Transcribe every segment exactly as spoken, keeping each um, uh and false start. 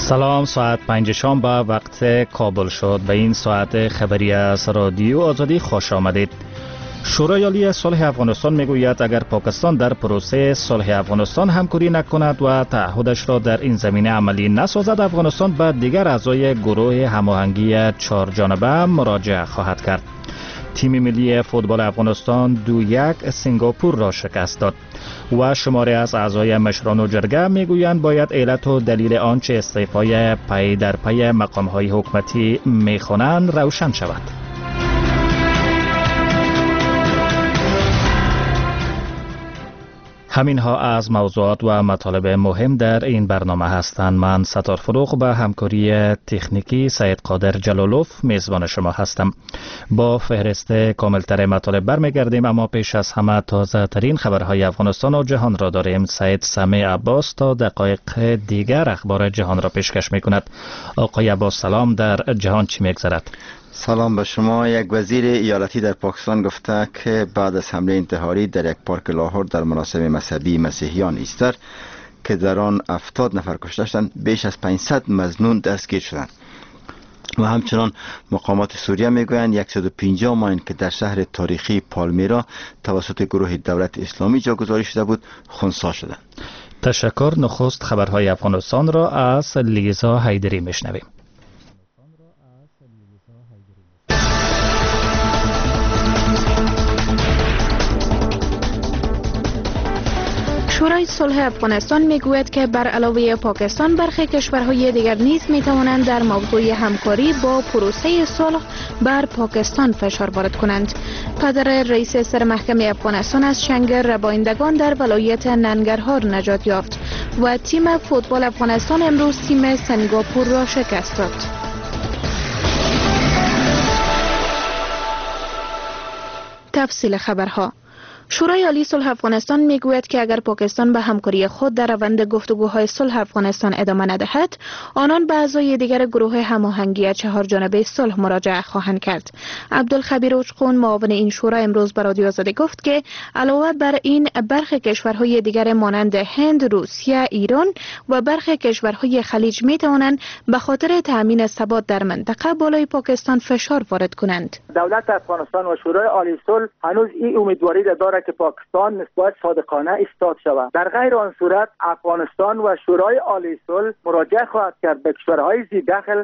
سلام، ساعت پنج شام به وقت کابل شد. به این ساعت خبری از رادیو آزادی خوش آمدید. شورای عالی صلح افغانستان میگوید اگر پاکستان در پروسه صلح افغانستان همکاری نکند و تعهدش را در این زمینه عملی نسازد، افغانستان به دیگر اعضای گروه هماهنگی چهار جانبه مراجعه خواهد کرد. تیم ملی فوتبال افغانستان دو یک سنگاپور را شکست داد و شماری از اعضای مشران و جرگه میگویند باید علت و دلیل آنچه استعفای پی در پی مقام‌های حکومتی میخوانند روشن شود. همین ها از موضوعات و مطالب مهم در این برنامه هستند. من ستار فروغ به همکاری تکنیکی سید قادر جلالوف میزبان شما هستم. با فهرست کاملتر مطالب برمیگردیم، اما پیش از همه تازه ترین خبرهای افغانستان و جهان را داریم. سید سمیع عباس تا دقایق دیگر اخبار جهان را پیشکش میکند. آقای عباس سلام، در جهان چی میگذرد؟ سلام به شما. یک وزیر ایالتی در پاکستان گفته که بعد از حمله انتحاری در یک پارک لاهور در مراسم مذهبی مسیحیان ایستر که در آن هفتاد نفر کشته شدند، بیش از پانصد مظنون دستگیر شدند. و همچنان مقامات سوریه میگویند صد و پنجاه ماین که در شهر تاریخی پالمیرا توسط گروه دولت اسلامی جاگذاری شده بود خنثی شدند. تشکر. نخست خبرهای افغانستان را از لیزا حیدری میشنویم. شورای صلح افغانستان میگوید که بر علاوه پاکستان برخی کشورهای دیگر نیز میتوانند در موضوع همکاری با پروسه صلح بر پاکستان فشار وارد کنند. پدر رئیس سر محکمه افغانستان از شنگر ربایندگان در ولایت ننگرهار نجات یافت و تیم فوتبال افغانستان امروز تیم سنگاپور را شکست داد. تفصیل خبرها. شورای عالی صلح افغانستان میگوید که اگر پاکستان به همکاری خود در روند گفتگوهای صلح افغانستان ادامه ندهد، آنان به اعضای دیگر گروه هماهنگی چهار جانبه صلح مراجعه خواهند کرد. عبدالخبیر اوچقون معاون این شورا امروز به رادیو آزادی گفت که علاوه بر این برخی کشورهای دیگر مانند هند، روسیه، ایران و برخی کشورهای خلیج می توانند به خاطر تامین ثبات در منطقه بالای پاکستان فشار وارد کنند. دولت افغانستان و شورای عالی صلح هنوز این امیدواری دارد که پاکستان نسبت صادقانه ایستاد شود. در غیر آن صورت افغانستان و شورای عالی صلح مراجعه خواهد کرد به کشورهای ذی دخل.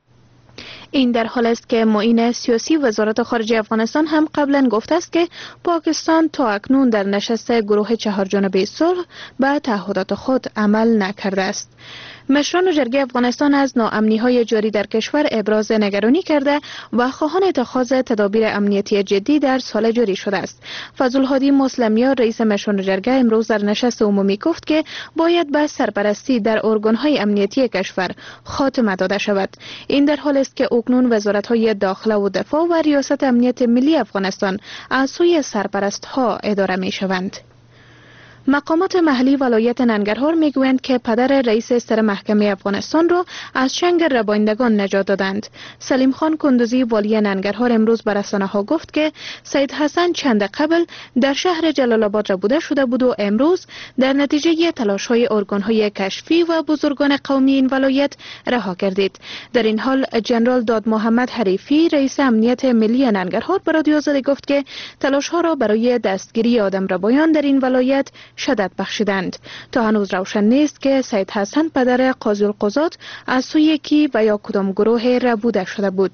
این در حال است که معین سیاسی وزارت خارجه افغانستان هم قبلا گفته است که پاکستان تا اکنون در نشست گروه چهار جانبه صلح به تعهدات خود عمل نکرده است. مشران جرگه افغانستان از ناامنی‌های جاری در کشور ابراز نگرانی کرده و خواهان اتخاذ تدابیر امنیتی جدی در سال جاری شده است. فضل‌الهادی مسلمیان رئیس مشران جرگه امروز در نشست عمومی گفت که باید به سرپرستی در ارگان‌های امنیتی کشور خاتمه داده شود. این در حال است که اکنون وزارت‌های داخله و دفاع و ریاست امنیت ملی افغانستان از سوی سرپرست‌ها اداره می‌شوند. مقامات محلی ولایت ننگرهار میگویند که پدر رئیس سر محکمه افغانستان را از چنگ ربایندگان نجات دادند. سلیم خان کندوزی والی ننگرهار امروز به رسانه‌ها گفت که سید حسن چند قبل در شهر جلال آباد ربوده شده بود و امروز در نتیجه تلاش‌های ارگان‌های کشفی و بزرگان قومی این ولایت رها گردید. در این حال جنرال داد محمد حریفی رئیس امنیت ملی ننگرهار به رادیو آزادی گفت که تلاش‌ها را برای دستگیری آدمربایان در این ولایت شدت بخشیدند. تا هنوز روشن نیست که سید حسن پدر قاضی القضات از سوی کی و یا کدام گروه ربوده شده بود.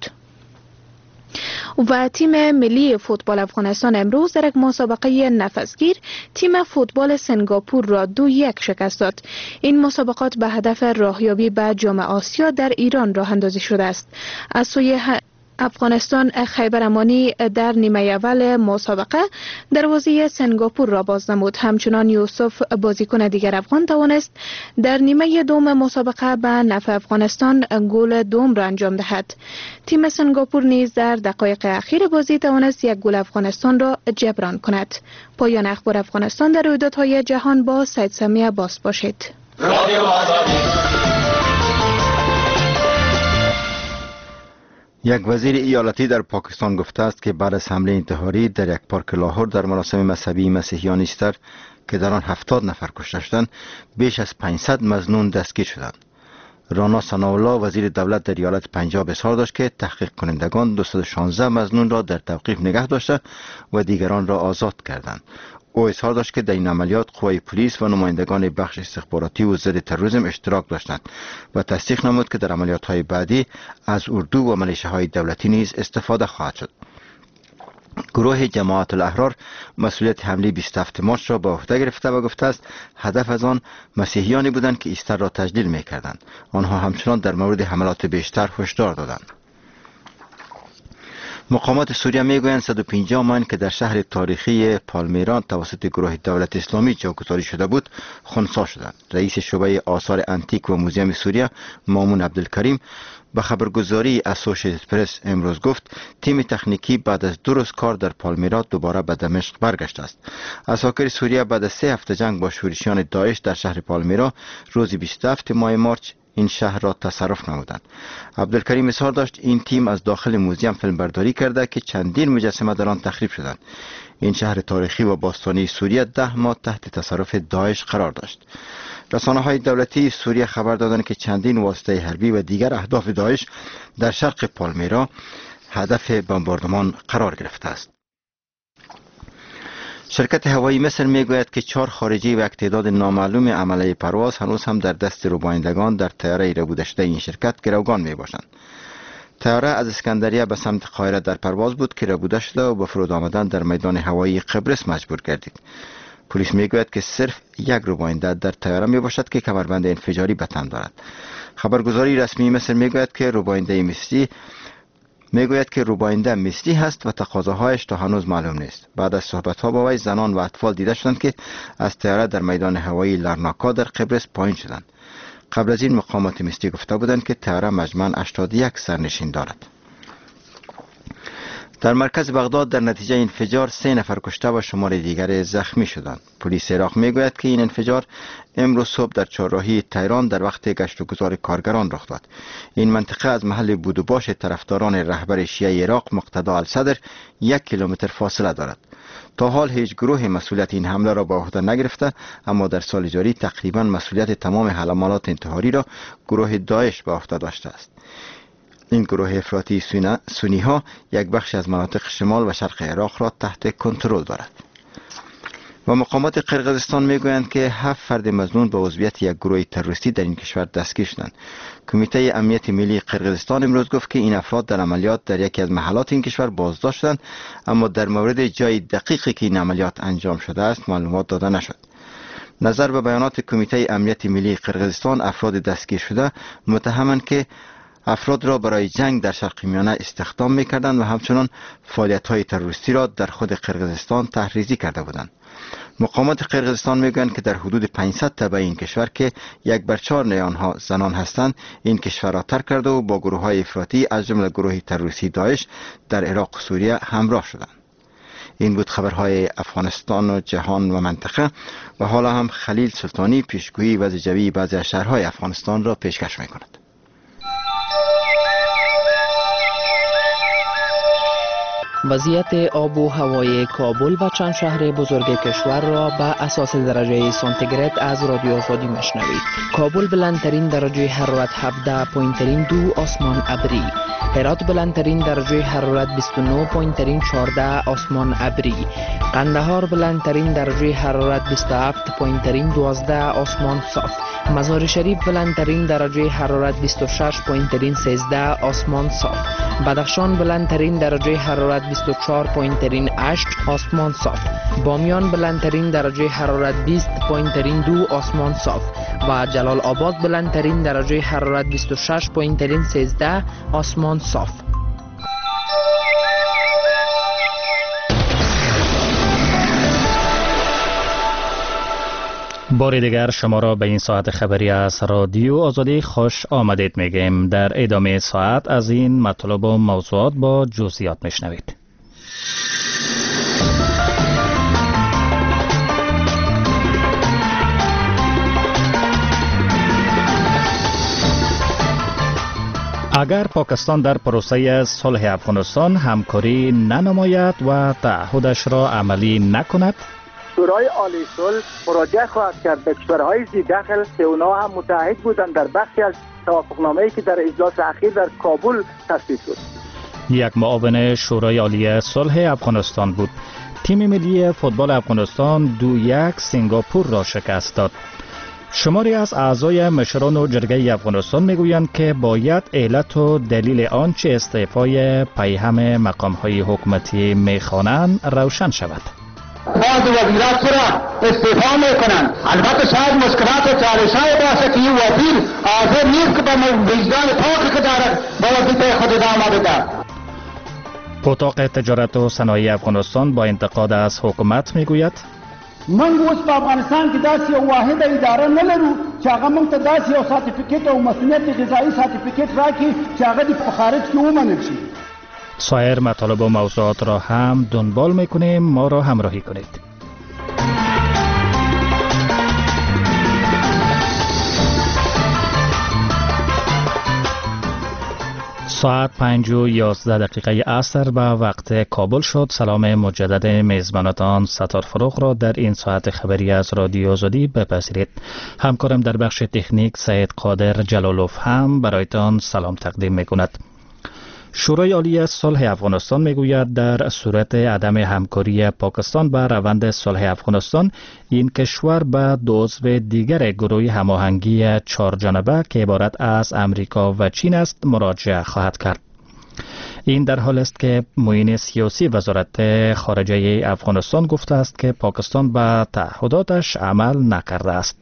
و تیم ملی فوتبال افغانستان امروز در یک مسابقه نفسگیر تیم فوتبال سنگاپور را دو یک شکست داد. این مسابقات به هدف راهیابی به جام آسیا در ایران راه اندازی شده است. از سوی افغانستان خیبر امانی در نیمه اول مسابقه دروازه سنگاپور را بازنمود. همچنان یوسف بازیکن دیگر افغان توانست در نیمه دوم مسابقه به نفع افغانستان گل دوم را انجام دهد. تیم سنگاپور نیز در دقایق اخیر بازی توانست یک گل افغانستان را جبران کند. پایان اخبار افغانستان در رویدادهای جهان با سید سمیع عباس باشید. یک وزیر ایالتی در پاکستان گفته است که بعد از حمله انتحاری در یک پارک لاهور در مراسم مذهبی مسیحیان ایستر که در آن هفتاد نفر کشته شدند، بیش از پانصد مظنون دستگیر شدند. رانا ثناالله وزیر دولت در ایالت پنجاب اظهار داشت که تحقیق کنندگان دویست و شانزده مظنون را در توقیف نگه داشته و دیگران را آزاد کردند. او اظهار داشت که در این عملیات قوای پلیس و نمایندگان بخش استخباراتی و ضد تروریسم اشتراک داشتند و تصدیق نمود که در عملیات‌های بعدی از اردو و ملیشه‌های دولتی نیز استفاده خواهد شد. گروه جماعت الاحرار مسئولیت حمله بیست و هفتم مارچ را به عهده گرفته و گفته است هدف از آن مسیحیانی بودند که ایستر را تجلیل می‌کردند. آنها همچنان در مورد حملات بیشتر هشدار دادند. مقامات سوریه میگویند صد و پنجاه ماین که در شهر تاریخی پالمیرا توسط گروه دولت اسلامی جاگذاری شده بود خنثی شدند. رئیس شعبه آثار انتیک و موزیم سوریه مامون عبدالکریم به خبرگزاری اسوشیتد پرس امروز گفت تیم تکنیکی بعد از دو روز کار در پالمیرا دوباره به دمشق برگشته است. عساکر سوریه بعد از سه هفته جنگ با شورشیان داعش در شهر پالمیرا روز بیست و هفتم ماه مارچ این شهر را تصرف نمودند. عبدالکریم اظهار داشت این تیم از داخل موزیم فیلمبرداری کرده که چندین مجسمه در آن تخریب شدند. این شهر تاریخی و باستانی سوریه ده ماه تحت تصرف داعش قرار داشت. رسانه‌های دولتی سوریه خبر دادند که چندین واسطه حربی و دیگر اهداف داعش در شرق پالمیرا هدف بمباردمان قرار گرفته است. شرکت هوایی مصر میگوید که چهار خارجی و یک تعداد نامعلوم عمله پرواز هنوز هم در دست ربایندگان در طیاره ربوده شده این شرکت گروگان می باشند. طیاره از اسکندریه به سمت قاهره در پرواز بود که ربوده شده و به فرود آمدن در میدان هوایی قبرس مجبور گردید. پلیس میگوید که صرف یک رباینده در طیاره می باشد که کمربند انفجاری به تن دارد. خبرگزاری رسمی مصر میگوید که رباینده مصری میگوید که رباینده مصری هست و تقاضاهایش تا هنوز معلوم نیست. بعد از صحبت‌ها با وی زنان و اطفال دیده شدند که از طیاره در میدان هوایی لرناکا در قبرس پایین شدند. قبل از این مقامات مصری گفته بودند که طیاره مجموعاً هشتاد و یک سرنشین دارد. در مرکز بغداد در نتیجه انفجار سه نفر کشته و شمار دیگر زخمی شدند. پلیس عراق میگوید که این انفجار امروز صبح در چهارراهی تهران در وقت گشت و گذار کارگران رخ داد. این منطقه از محل بود و باش طرفداران رهبر شیعه عراق مقتدا الصدر یک کیلومتر فاصله دارد. تا حال هیچ گروه مسئولیت این حمله را به عهده نگرفته، اما در سال جاری تقریبا مسئولیت تمام حملات انتحاری را گروه داعش به عهده داشته است. این گروه افراطی سنی ها یک بخش از مناطق شمال و شرق عراق را تحت کنترل دارد. و مقامات قرقیزستان میگویند که هفت فرد مظنون به عضویت یک گروه تروریستی در این کشور دستگیر شدند. کمیته امنیت ملی قرقیزستان امروز گفت که این افراد در عملیات در یکی از محلات این کشور بازداشت شدند، اما در مورد جای دقیقی که این عملیات انجام شده است معلومات داده نشد. نظر به بیانات کمیته امنیت ملی قرقیزستان، افراد دستگیر شده متهمند که افراد را برای جنگ در شرق میانه استخدام می‌کردند و همچنان فعالیت‌های تروریستی را در خود قرقیزستان تحریزی کرده بودند. مقامات قرقیزستان میگویند که در حدود پانصد تبع این کشور که یک بر چهار آنها زنان هستند این کشور را ترک کرده و با گروه‌های افراطی از جمله گروه تروریستی داعش در عراق و سوریه همراه شدند. این بود خبرهای افغانستان و جهان و منطقه و حالا هم خلیل سلطانی پیشگویی وضع جوی بعضی از شهرهای افغانستان را پیشکش می‌کند. وضعیت آب و هوای کابل و چند شهر بزرگ کشور را به اساس درجه سانتیگراد از رادیو آزادی مشنوید. کابل بلندترین درجه حرارت هفده پایینترین دو، آسمان ابری. هرات بلندترین درجه حرارت بیست و نه پایینترین چهارده، آسمان ابری. قندهار بلندترین درجه حرارت بیست و هفت پایینترین دوازده، آسمان صاف. مزار شریف بلندترین درجه حرارت بیست و شش پایینترین سیزده، آسمان صاف. بدخشان بلندترین درجه حرارت بیست و چهار پایینترین هشت، آسمان صاف. بامیان بلندترین درجه حرارت بیست پایینترین دو، آسمان صاف. و جلال آباد بلندترین درجه حرارت بیست و شش پایینترین سیزده، آسمان صاف. بار دیگر شما را به این ساعت خبری از رادیو آزادی خوش آمدید میگیم. در ادامه ساعت از این مطلب و موضوعات با جزئیات میشنوید. اگر پاکستان در پروسه صلح افغانستان همکاری ننماید و تعهدش را عملی نکند، شورای عالی صلح مراجعه خواهد کرد به کشورهای ذی دخل که اونا هم متحد بودند در بخشی از توافقنامه‌ای که در اجلاس اخیر در کابل تصویب شد. یک معاون شورای عالی صلح افغانستان بود. تیم ملی فوتبال افغانستان دو یک سنگاپور را شکست داد. شماری از اعضای مشران و جرگه افغانستان میگویند که باید علت و دلیل آنچه استعفای پیهم مقام‌های حکومتی میخوانند روشن شود. بعض وزیرات را استعفا میکنند. البته شاید مشکلات و چالش‌های باشه که این وزیر حاضر نیست که به وجدان پاکی که دارد به وظیفه خود ادامه بده. اتاق تجارت و صنایع افغانستان با انتقاد از حکومت میگوید من اوس په افغانستان کې داسې یو واحده اداره نه لرو چې هغه موږ ته داسې یو سرټیفیکیټ او مسؤلیت غذایی سرټیفیکیټ راکړي چې هغه د په خارج کې ومنل شي. سایر مطالب و موضوعات را هم دنبال میکنیم. ما را همراهی کنید. ساعت پنج و یازده دقیقه عصر به وقت کابل شد. سلام مجدد میزبانتان ستار فروغ را در این ساعت خبری از رادیو آزادی بپذیرید. همکارم در بخش تکنیک سید قادر جلالوف هم برایتان سلام تقدیم میکند. شورای عالی صلح افغانستان میگوید در صورت عدم همکاری پاکستان به روند صلح افغانستان، این کشور به دو عضو دیگر گروه هماهنگی چهارجانبه که عبارت از امریکا و چین است مراجعه خواهد کرد. این در حال است که معین سیاسی وزارت خارجه افغانستان گفته است که پاکستان به تعهداتش عمل نکرده است.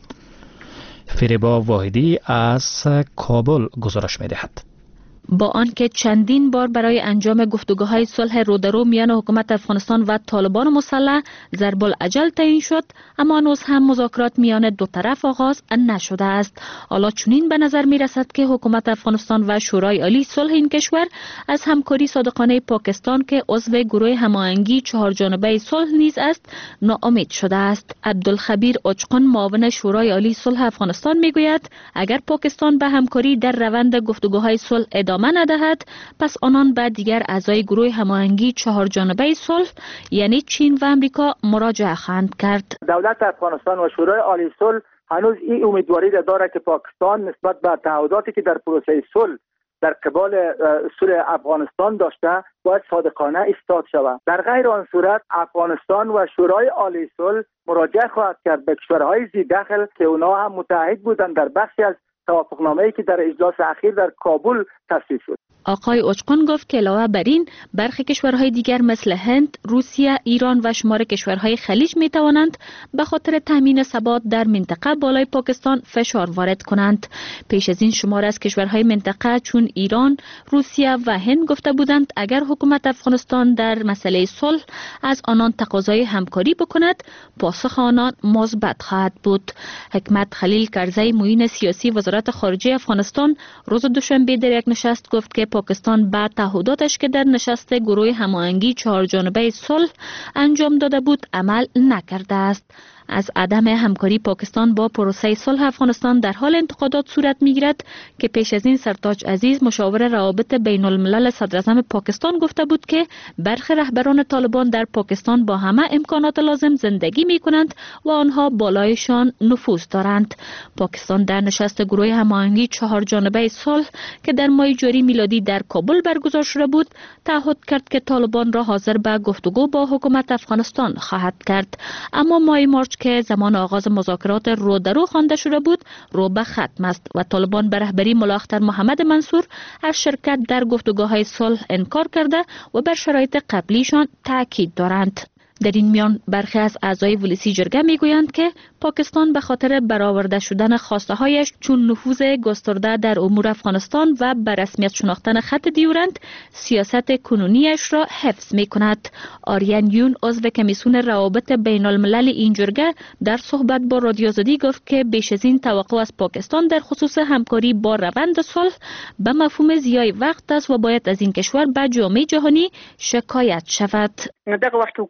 فریبا واحدی از کابل گزارش می‌دهد. با آنکه چندین بار برای انجام گفتگوهای صلح رودرو میان حکومت افغانستان و طالبان مسلح ضرب الاجل تعیین شد، اما هنوز هم مذاکرات میان دو طرف آغاز نشده است. حالا چنین به نظر می رسد که حکومت افغانستان و شورای عالی صلح این کشور از همکاری صادقانه پاکستان که عضو گروه هماهنگی چهارجانبه صلح نیز است ناامید شده است. عبدالخبیر اچقان معاون شورای عالی صلح افغانستان میگوید اگر پاکستان به همکاری در روند گفتگوهای صلح ادامه ندهد، پس آنان به دیگر اعضای گروه هماهنگی چهارجانبه صلح یعنی چین و امریکا مراجعه خواهند کرد. دولت افغانستان و شورای عالی صلح هنوز این امیدواری دارد که پاکستان نسبت به تعهداتی که در پروسه صلح در قبال صلح افغانستان داشته باید صادقانه ایستاد شود. در غیر آن صورت افغانستان و شورای عالی صلح مراجعه خواهد کرد به کشورهای ذی دخل که اونا هم متحد بودند در بخشی از توافقنامه‌ای که در اجلاس اخیر در کابل تصویب شد. آقای اچقان گفت که علاوه بر این برخی کشورهای دیگر مثل هند، روسیه، ایران و شمار کشورهای خلیج می توانند به خاطر تامین ثبات در منطقه بالای پاکستان فشار وارد کنند. پیش از این شمار از کشورهای منطقه چون ایران، روسیه و هند گفته بودند اگر حکومت افغانستان در مسئله صلح از آنان تقاضای همکاری بکند، پاسخ آنان مثبت خواهد بود. حکمت خلیل کرزی معین سیاسی وزارت خارجه افغانستان روز دوشنبه در یک نشست گفت که پاکستان به تعهداتش که در نشست گروه هماهنگی چهارجانبه صلح انجام داده بود عمل نکرده است. از عدم همکاری پاکستان با پروسه صلح افغانستان در حال انتقادات صورت میگیرد که پیش از این سرتاج عزیز مشاور روابط بین الملل صدراعظم پاکستان گفته بود که برخی رهبران طالبان در پاکستان با همه امکانات لازم زندگی می کنند و آنها بالایشان نفوذ دارند. پاکستان در نشست گروه هماهنگی چهارجانبه صلح که در ماه جاری میلادی در کابل برگزار شده بود تعهد کرد که طالبان را حاضر به گفتگو با حکومت افغانستان خواهد کرد، اما ماه مارچ که زمان آغاز مذاکرات رو در رو خوانده شده بود رو به ختم است و طالبان به رهبری ملا اختر محمد منصور از شرکت در گفتگوهای صلح انکار کرده و بر شرایط قبلیشان تاکید دارند. در این میان برخی از اعضای ولسی جرگه میگویند که پاکستان به خاطر برآورده شدن خواسته هایش چون نفوذ گسترده در امور افغانستان و به رسمیت شناختن خط دیورند سیاست کنونیش را حفظ می کند. آریان یون عضو کمیسیون روابط بین الملل این جرگه در صحبت با رادیو آزادی گفت که بیش از این توقع از پاکستان در خصوص همکاری با روند صلح به مفهوم ضیاع وقت است و باید از این کشور به جامعه جهانی شکایت شود. دغه وخت حکومت ته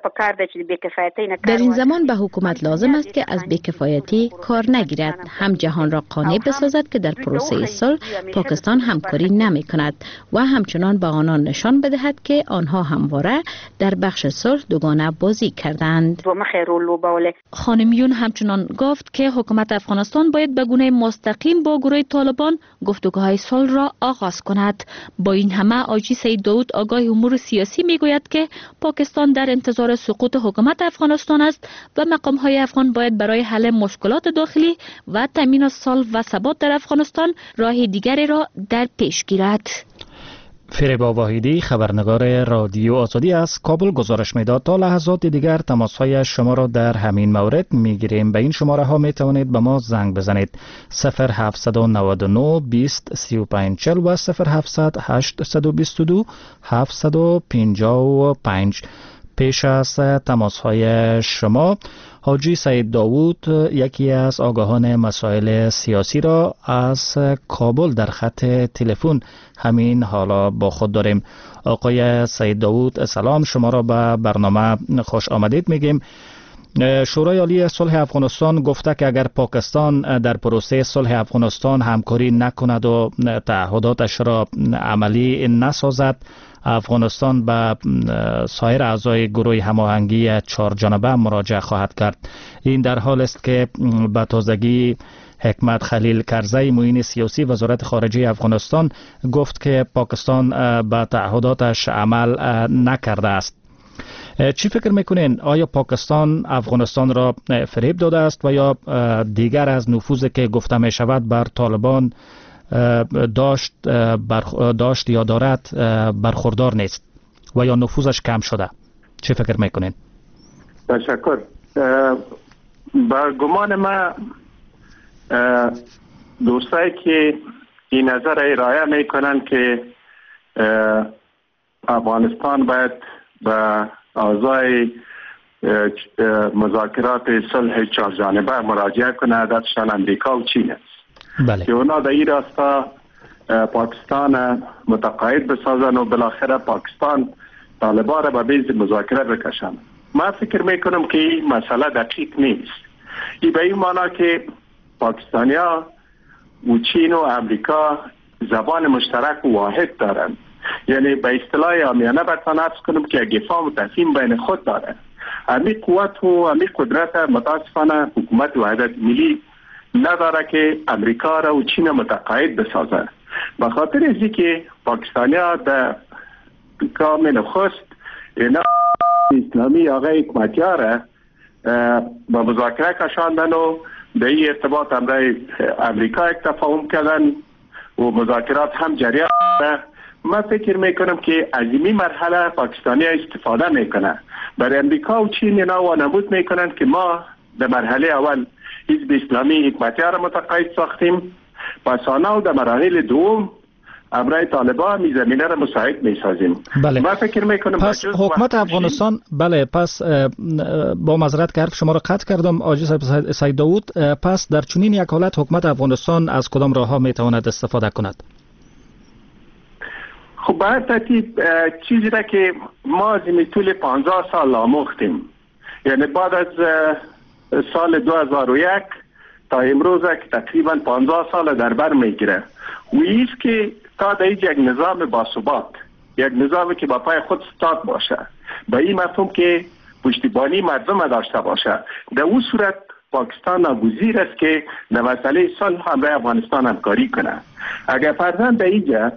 در این زمان به حکومت لازم است که از بی‌کفایتی کار نگیرد، هم جهان را قانع بسازد که در پروسه صلح پاکستان همکاری نمی کند و همچنان به آنان نشان بدهد که آنها همواره در بخش صلح دوگانه بازی کردند. خانم یون همچنان گفت که حکومت افغانستان باید به گونه مستقیم با گروه طالبان گفتگوهای صلح را آغاز کند. با این همه آجی سید داود آگاه امور سیاسی میگوید که پاکستان در انتظار سقوط حکومت افغانستان است و مقام‌های افغان باید برای حل مشکلات داخلی و تامین صلح و ثبات در افغانستان راه دیگری را در پیش گیرد. فریبا واحدی خبرنگار رادیو آزادی از کابل گزارش میداد. تا لحظات دیگر تماس‌های شما را در همین مورد میگیریم. به این شماره ها می توانید به ما زنگ بزنید: صفر هفت نه نه بیست سی و پنج چهل و صفر هفت هشت دو دو هفت پنج پنج. پیش از تماس‌های شما، حاجی سید داوود یکی از آگاهان مسائل سیاسی را از کابل در خط تلفن همین حالا با خود داریم. آقای سید داوود سلام، شما را به برنامه خوش آمدید میگیم. شورای عالی صلح افغانستان گفته که اگر پاکستان در پروسه صلح افغانستان همکاری نکند و تعهداتش را عملی نسازد، افغانستان به سایر اعضای گروه هماهنگی چهار جانبه مراجعه خواهد کرد. این در حال است که به تازگی حکمت خلیل کرزی معین سیاسی وزارت خارجه افغانستان گفت که پاکستان به تعهداتش عمل نکرده است. چی فکر میکنین؟ آیا پاکستان افغانستان را فریب داده است و یا دیگر از نفوذی که گفته می شود بر طالبان داشت داشت یا دارد برخوردار نیست و یا نفوذش کم شده؟ چه فکر میکنین؟ تشکر. با گمان ما دوستایی که این نظر ارائه میکنن که افغانستان باید به اعضای مذاکرات صلح چهار جانبه مراجعه کنه، درشان امریکا و چین است. بله. که اونا در این راستا پاکستان متقاعد بسازن و بالاخره پاکستان طالبان را به بیض مذاکره بکشن. من فکر میکنم که این مسئله دقیق نیست. این به این معنی که پاکستانیا و چین و امریکا زبان مشترک و واحد دارن، یعنی به اصطلاح عامیانه بتوان عرض کنم که یک فهم و تفهیم بین خود داره. امی قوت و امی قدرت متاسفانه حکومت وحدت ملی نداره که امریکا را و چین متقاعد بسازه. به خاطر ازی که پاکستانیا در کام نخست اینا اسلامی آقای حکمتیار با مذاکره کشاندن و به این ارتباط امرای امریکا یک تفاهم کردن و مذاکرات هم جریان داره. من فکر میکنم که از این مرحله پاکستانی استفاده میکنه. برای امریکا و چین اینا وانمود میکنن که ما در مرحله اول حزب اسلامی حکمتیار را متقاعد ساختیم، پس آنها در مراحل دوم امرای طالبان می زمینه را مساعد می سازیم. بله. من فکر میکنم پس حکومت افغانستان بله پس با معذرت که حرف شما را قطع کردم آجی سید داوود، پس در چنین یک حالت حکومت افغانستان از کدام راه ها می تواند استفاده کند؟ خب به هر ترتیب چیزی را که ما از این طول پانزده سال آموختیم، یعنی بعد از سال دو هزار و یک تا امروز که تقریبا پانزده سال در بر میگیره و ایست که تا در یک نظام باثبات، یک نظامی که با پای خود استاد باشه، به این مفهوم که پشتیبانی مردم داشته باشه، در اون صورت پاکستان ناگزیر است که در مسئله صلح همراه افغانستان همکاری کنه. اگر فرضاً در اینجا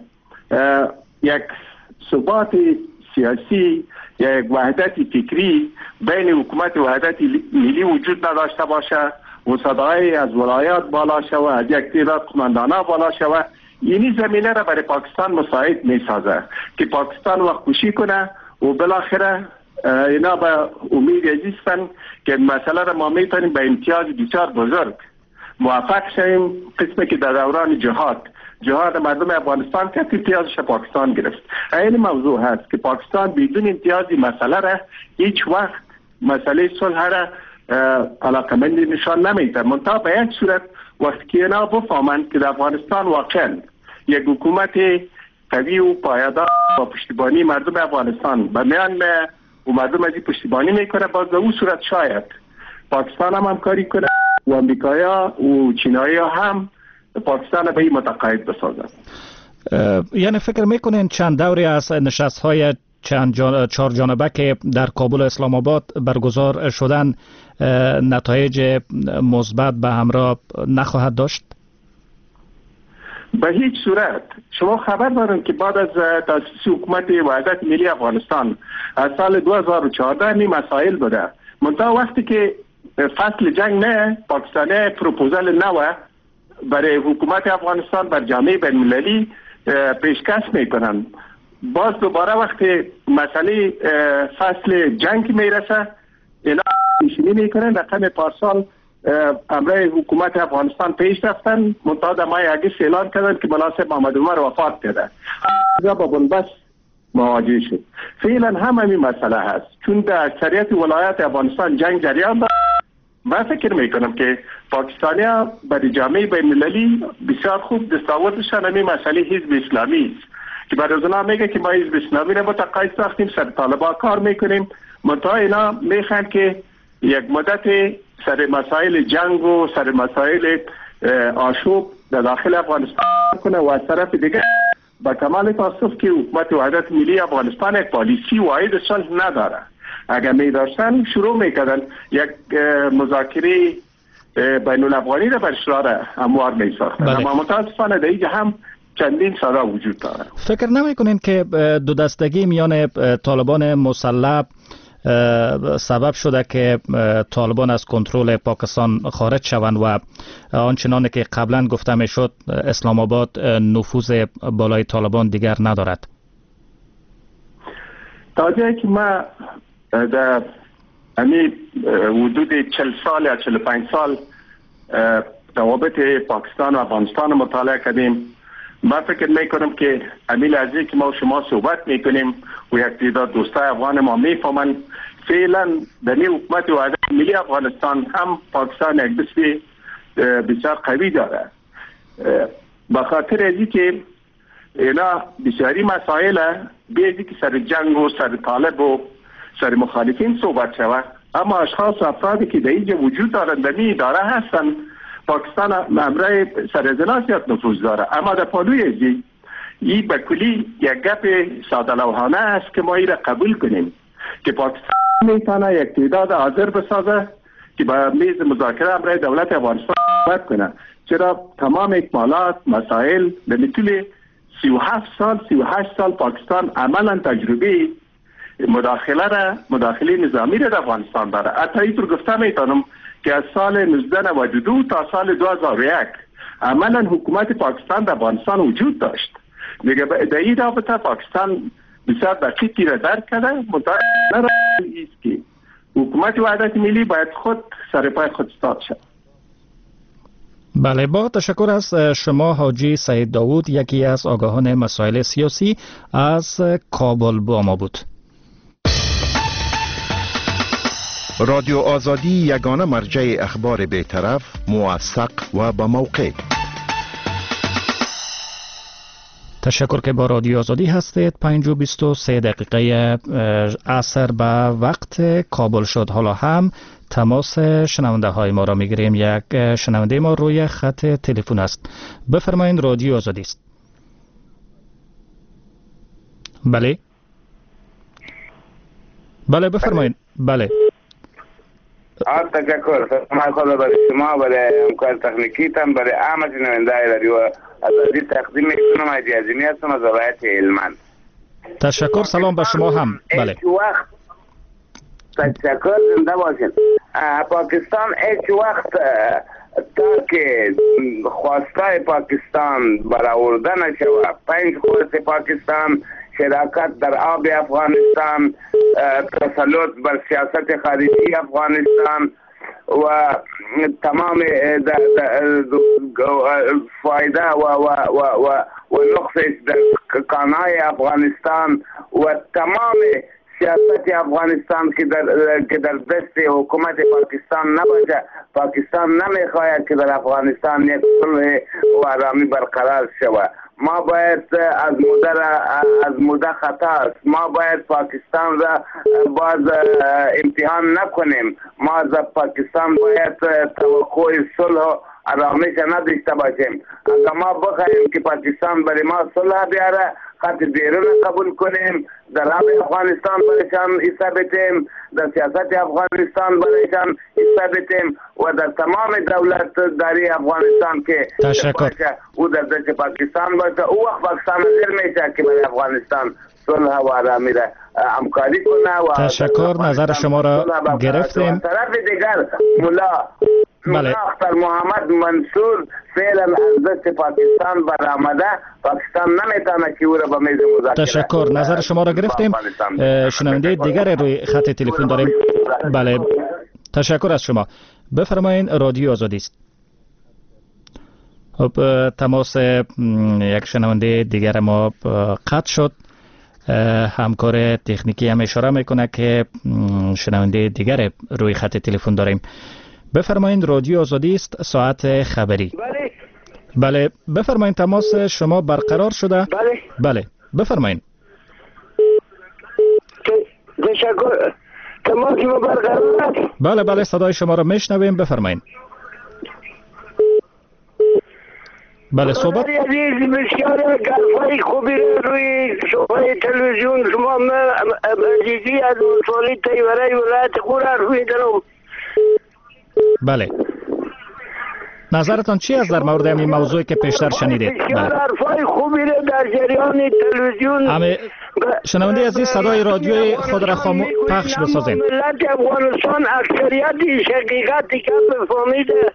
یک ثبات سیاسی یا یک وحدت فکری بین حکومت وحدت ملی وجود نداشته باشه و صدای از ولایات بالا شوه، از یک تعداد قماندانا بالا شوه، اینی زمینه را برای پاکستان مساعد می سازه که پاکستان وقت کشی کنه و بالاخره اینا به امید عزیزتن که مسئله را ما میتونیم به امتیاز بسیار بزرگ موفق شویم. قسمی که در دوران جهاد جهاد مردم افغانستان که امتیازش پاکستان گرفت. این موضوع هست که پاکستان بدون امتیازی مسئله را هیچ وقت مسئله صلح را علاقمندی نشان نمیده. منتها به یک صورت وقتی که اینا بفهمند که در افغانستان واقعا یک حکومت قوی و پایدار با پشتیبانی مردم افغانستان به میان و مردم از این پشتیبانی میکنه، باز در اون صورت شاید پاکستان هم همکاری کنه و امریکایا و چینایی هم پاکستان به این متقاعد بسازن. یعنی فکر میکنین چند دوری از نشست های چند جان... چهار جانبه که در کابل و اسلام آباد برگزار شدن نتایج مثبت به همراه نخواهد داشت؟ به هیچ صورت. شما خبر دارین که بعد از تأسیس حکومت وحدت ملی افغانستان از سال دو هزار و چهارده این مسائل بوده، منتها وقتی که فصل جنگ نه پاکستانی پروپوزال نو برای حکومت افغانستان بر جامعه بین المللی پیشکش میکنن، باز دوباره وقتی مسئله فصل جنگ میرسه اینا پیشینی میکنن. رقم پارسال امرای حکومت افغانستان پیش رفتن، منتها در ماه اگست اعلان کردن که مناسب محمد عمر وفات کرده، با بنبست مواجه شد. فعلا هم همین مسئله هست، چون در اکثریت ولایات افغانستان جنگ جریان داره. من فکر میکنم که پاکستانی ها برای جامعه بین المللی بسیار خوب دستاوردشان همین مسئله حزب اسلامی است که بعد از اونا میگه که ما حزب اسلامی رو متقاعد ساختیم، سر طالبان کار میکنیم، منتها اینا میخوان که یک مدت سر مسائل جنگ و سر مسائل آشوب در داخل افغانستان کنه و از طرف دیگه با کمال تاسف که حکومت وحدت ملی افغانستان یک پالیسی واحد صلح نداره. اگر می داشتن شروع میکردن یک مذاکره بین الافغانی را بر شرار هموار می ساختن، اما متاسفانه در اینجا هم چندین صدا وجود داره. فکر نمی کنین که دو دستگی میان طالبان مسلح سبب شده که طالبان از کنترل پاکستان خارج شوند و آنچنان که قبلا گفته میشد اسلام آباد نفوذ بالای طالبان دیگر ندارد؟ تا جایی که ما در امی حدود چهل سال یا چهل و پنج سال روابط پاکستان و افغانستان مطالعه کردیم، من فکر میکنم که امی لحظه که ما و شما صحبت میکنیم و یک تعداد دوستای افغان ما میفهمن فعلا در این حکومت وحدت ملی افغانستان هم پاکستان یک دست بسیار قوی داره. بخاطر ازی که اینا بسیاری مسائل بیدی که سر جنگ و سر طالب و سر مخالفین صحبت شود، اما اشخاص و افرادی که در اینجا وجود دارند در این اداره هستن پاکستان امرای سر زناسیت نفوذ داره. اما در پالوی ازی این به کلی یک گپ ساده لوحانه است که ما این را قبول کنیم که پاکستان میتونه یک تعداد حاضر بسازه که با میز مذاکره امرای دولت افغانستان صحبت کنه، چرا تمام اکمالات مسائل در طول سی و هفت سال سی و هشت سال پاکستان عملا تجربه مداخله را مداخله نظامی را در افغانستان داره. حتی اینطور گفته میتونم که از سال نوزده نود و دو تا سال دو هزار و یک عملا حکومت پاکستان در افغانستان وجود داشت. دیگه در این رابطه پاکستان بسیار دقیقی را درک کرده، متأسفانه است که حکومت وحدت ملی باید خود سر پای خود استاد شد. بله، با تشکر از شما حاجی سعید داوود، یکی از آگاهان مسائل سیاسی از کابل با ما بود. رادیو آزادی یگانه مرجع اخبار بی‌طرف، موثق و با موقع. تشکر که با رادیو آزادی هستید. پنج و بیست و سه دقیقه عصر به وقت کابل شد. حالا هم تماس شنونده های ما را میگیریم. یک شنونده ما روی خط تلفن است. بفرمایید، رادیو آزادی است. بله بله بفرمایید. بله آه تشکر. سلام خدا برای شما، برای همکار تکنیکیتان، برای همه شنونده های رادیو آزادی تقدیم میکنم. حاجی عظیمی هستم از ولایت هلمند. تشکر. سلام به شما هم. بله وقت تشکر. زنده باشین. پاکستان هیچ وقت تا که خواستای پاکستان برآورده نشود، پنج خواست پاکستان، شراکت در آب افغانستان، تسلط بر سیاست خارجی افغانستان و تمام فایده و و و و و نقصش در کانای افغانستان و تمام سیاست افغانستان که در که در دست حکومت پاکستان نباشه. پاکستان نمیخواهد که در افغانستان یک صلح و آرامی برقرار شود. ما باید از مدر از مدر خطا است. ما باید پاکستان را باز امتحان نکنیم. ما از پاکستان باید توقع صلح و آرامش نداشته باشیم. اگر ما بخواهیم که پاکستان برای ما صلح بیاره، خط بیرون قبول کنیم، در آب افغانستان برایشان حصه بتیم، در سیاست افغانستان برایشان حصه بتیم و در تمام دولت داری افغانستان که تشکر او در دست پاکستان باشه، او وقت پاکستان حاضر میشه که برای افغانستان صلح و آرامی را همکاری کنه. و تشکر، نظر شما را گرفتیم. طرف دیگر ملا بله. اختر محمد منصور فعلا از دست پاکستان برآمده، پاکستان نمیتونه که او را به میز مذاکره. تشکر، نظر شما را گرفتیم. شنونده دیگر روی خط تلفن داریم. بله، تشکر از شما. بفرمایید، رادیو آزادی است. خب تماس یک شنونده دیگر ما قطع شد. همکار تکنیکی هم اشاره میکنه که شنونده دیگر روی خط تلفن داریم. بفرمایید، رادیو آزادی است، ساعت خبری. بله بله بفرمایید، تماس شما برقرار شده. بله بله بفرمایید. تشکر، تماس شما برقرار است. بله بله صدای شما را میشنویم، بفرمایید. بله صحبت. عزیز بسیار گلفای خوبی روی شبکه تلویزیون شما عزیزی از سوالی تیوره ولایت خورا روی دارم. بله، نظرتان چی است در مورد این موضوعی که پیشتر شنیدید؟ بسیار حرفای خوبی را در جریان تلویزیون. همه شنونده عزیز صدای رادیوی خود را خاموش پخش بسازین. ملت افغانستان اکثریت حقیقتی که بفهمیده،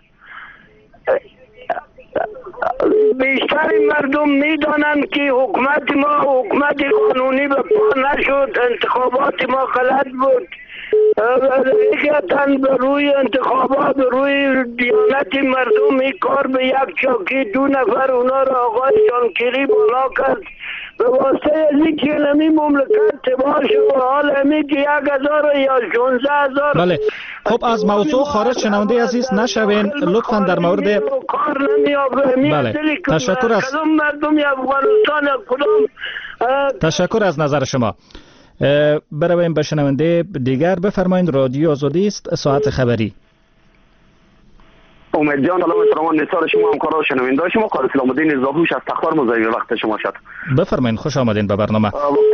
بیشتر مردم میدانند که حکومت ما حکومت قانونی به پا نشد، انتخابات ما غلط بود. حقیقتاً به روی انتخابات، به روی دیانت مردم این کار به یک چاکی دو نفر اونا را آقای جانکیری بالا کرد. به واسطه از این که نمی مملکت تباه شد و حال همی که یک هزار یا شونزه هزار. بله خب از موضوع خارج شنونده عزیز نشوین لطفاً. در مورد کار نمی آبه. بله تشکر از کدام مردم افغانستان کدام. تشکر از نظر شما. برویم به شنونده دیگر. بفرمایید، رادیو آزادی است، ساعت خبری. امید جان، سلام سلامان نثار شما، همکاران شنونده شما، قاری سلام الدین زاهوش از تخار مزاحم وقت شما شد. بفرمایید، خوش آمدین به برنامه.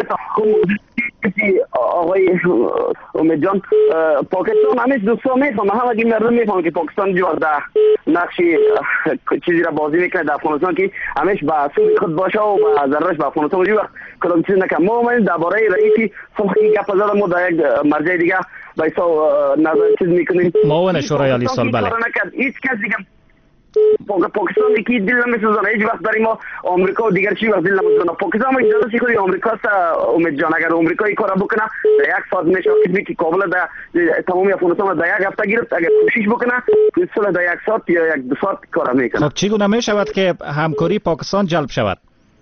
آقای امید جان، پاکستان همیشه دوستا میفهمه، همه این مردم میفهمه که پاکستان جو در نقشی چیزی را بازی میکنه در افغانستان که همیشه با سود خود باشه و با ضررش به افغانستان جو کدام چیز نکنه. ما اومدیم درباره رئیسی صحبتی گپ زدم، ما در یک مرجع دیگه با ایسا نظر چیز میکنیم. معاون شورای عالی سال. بله هیچ کس دیگه پاکستان که دل نمیسوزانه، هیچ وقت برای ما آمریکا و دیگر چی وقت دل نمیسوزانه. پاکستان ما اجازه خودی آمریکا است. امید جان اگر آمریکا این کارا بکنه در یک ساعت میشه که کابل در تمام افغانستان در یک هفته گرفت. اگر کوشش بکنه صلح در یک ساعت یا یک دو ساعت کارا میکنه. خب چگونه میشود که همکاری پاکستان جلب شود؟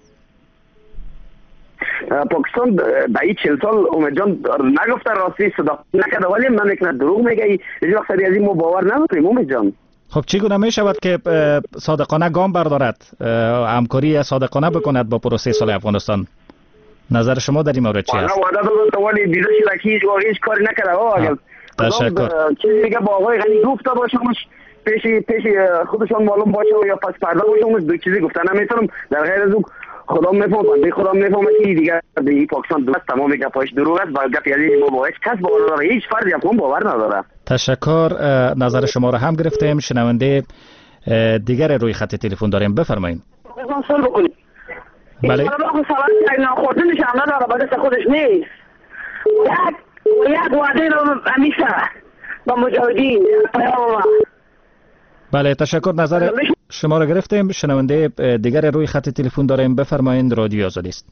پاکستان در این چهل سال امید جان نگفته راستی صداقت نکرده، ولی من میکنه دروغ میگه. هیچ وقت از این ما باور نداریم امید جان. خب چگونه می شود که صادقانه گام بردارد، همکاری صادقانه بکند با پروسه صلح افغانستان؟ نظر شما در این مورد چی است؟ من وعده دادم ولی دیده شد که هیچ هیچ کاری نکرده. اگر تشکر. چیزی دیگه با آقای غنی گفته باشمش پیش پیش خودشان معلوم باشه یا پس پرده باشمش دو چیزی گفتن نمیتونم. در غیر از اون خدا میفهمه، بنده خدا میفهمه که دیگه این پاکستان دوست تمام گپاش دروغ است. با گپ یعنی ما با هیچ کس باور نداره، هیچ فردی افغان باور نداره. تشکر، نظر شما را هم گرفتیم. شنونده دیگر روی خط تلفن داریم، بفرمایید. بله. این سوال ناخوردنش هم نداره، با دست خودش نیست. یک یک وعده رو همیشه با مجاهدین پیام. بله تشکر، نظر شما را گرفتیم. شنونده دیگر روی خط تلفن داریم، بفرمایید، رادیو آزادی است.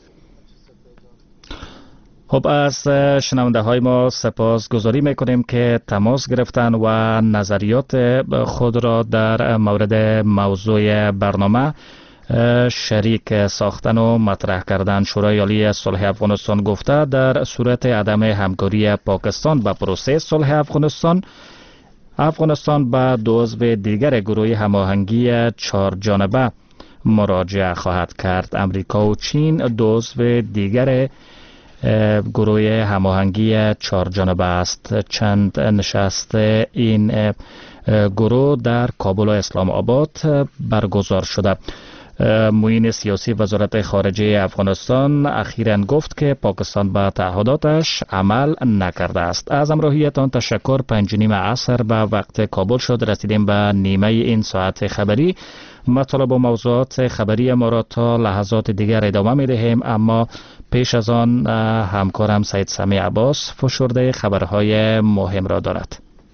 خب از شنونده های ما سپاس گذاری میکنیم که تماس گرفتن و نظریات خود را در مورد موضوع برنامه شریک ساختن و مطرح کردن. شورای عالی صلح افغانستان گفته در صورت عدم همکاری پاکستان با پروسه صلح افغانستان، افغانستان به دو عضو دیگر گروه هماهنگی چهار جانبه مراجعه خواهد کرد. امریکا و چین عضو دیگر گروه هماهنگی چهار جانبه است. چند نشست این گروه در کابل و اسلام آباد برگزار شده. معین سیاسی وزارت خارجه افغانستان اخیراً گفت که پاکستان به تعهداتش عمل نکرده است. از همراهیتان تشکر. پنج نیم عصر به وقت کابل شد. رسیدیم به نیمه این ساعت خبری. مطالب و موضوعات خبری ما را تا لحظات دیگر ادامه می دهیم، اما پیش از آن همکارم سید سمی عباس فشرده خبرهای مهم را دارد.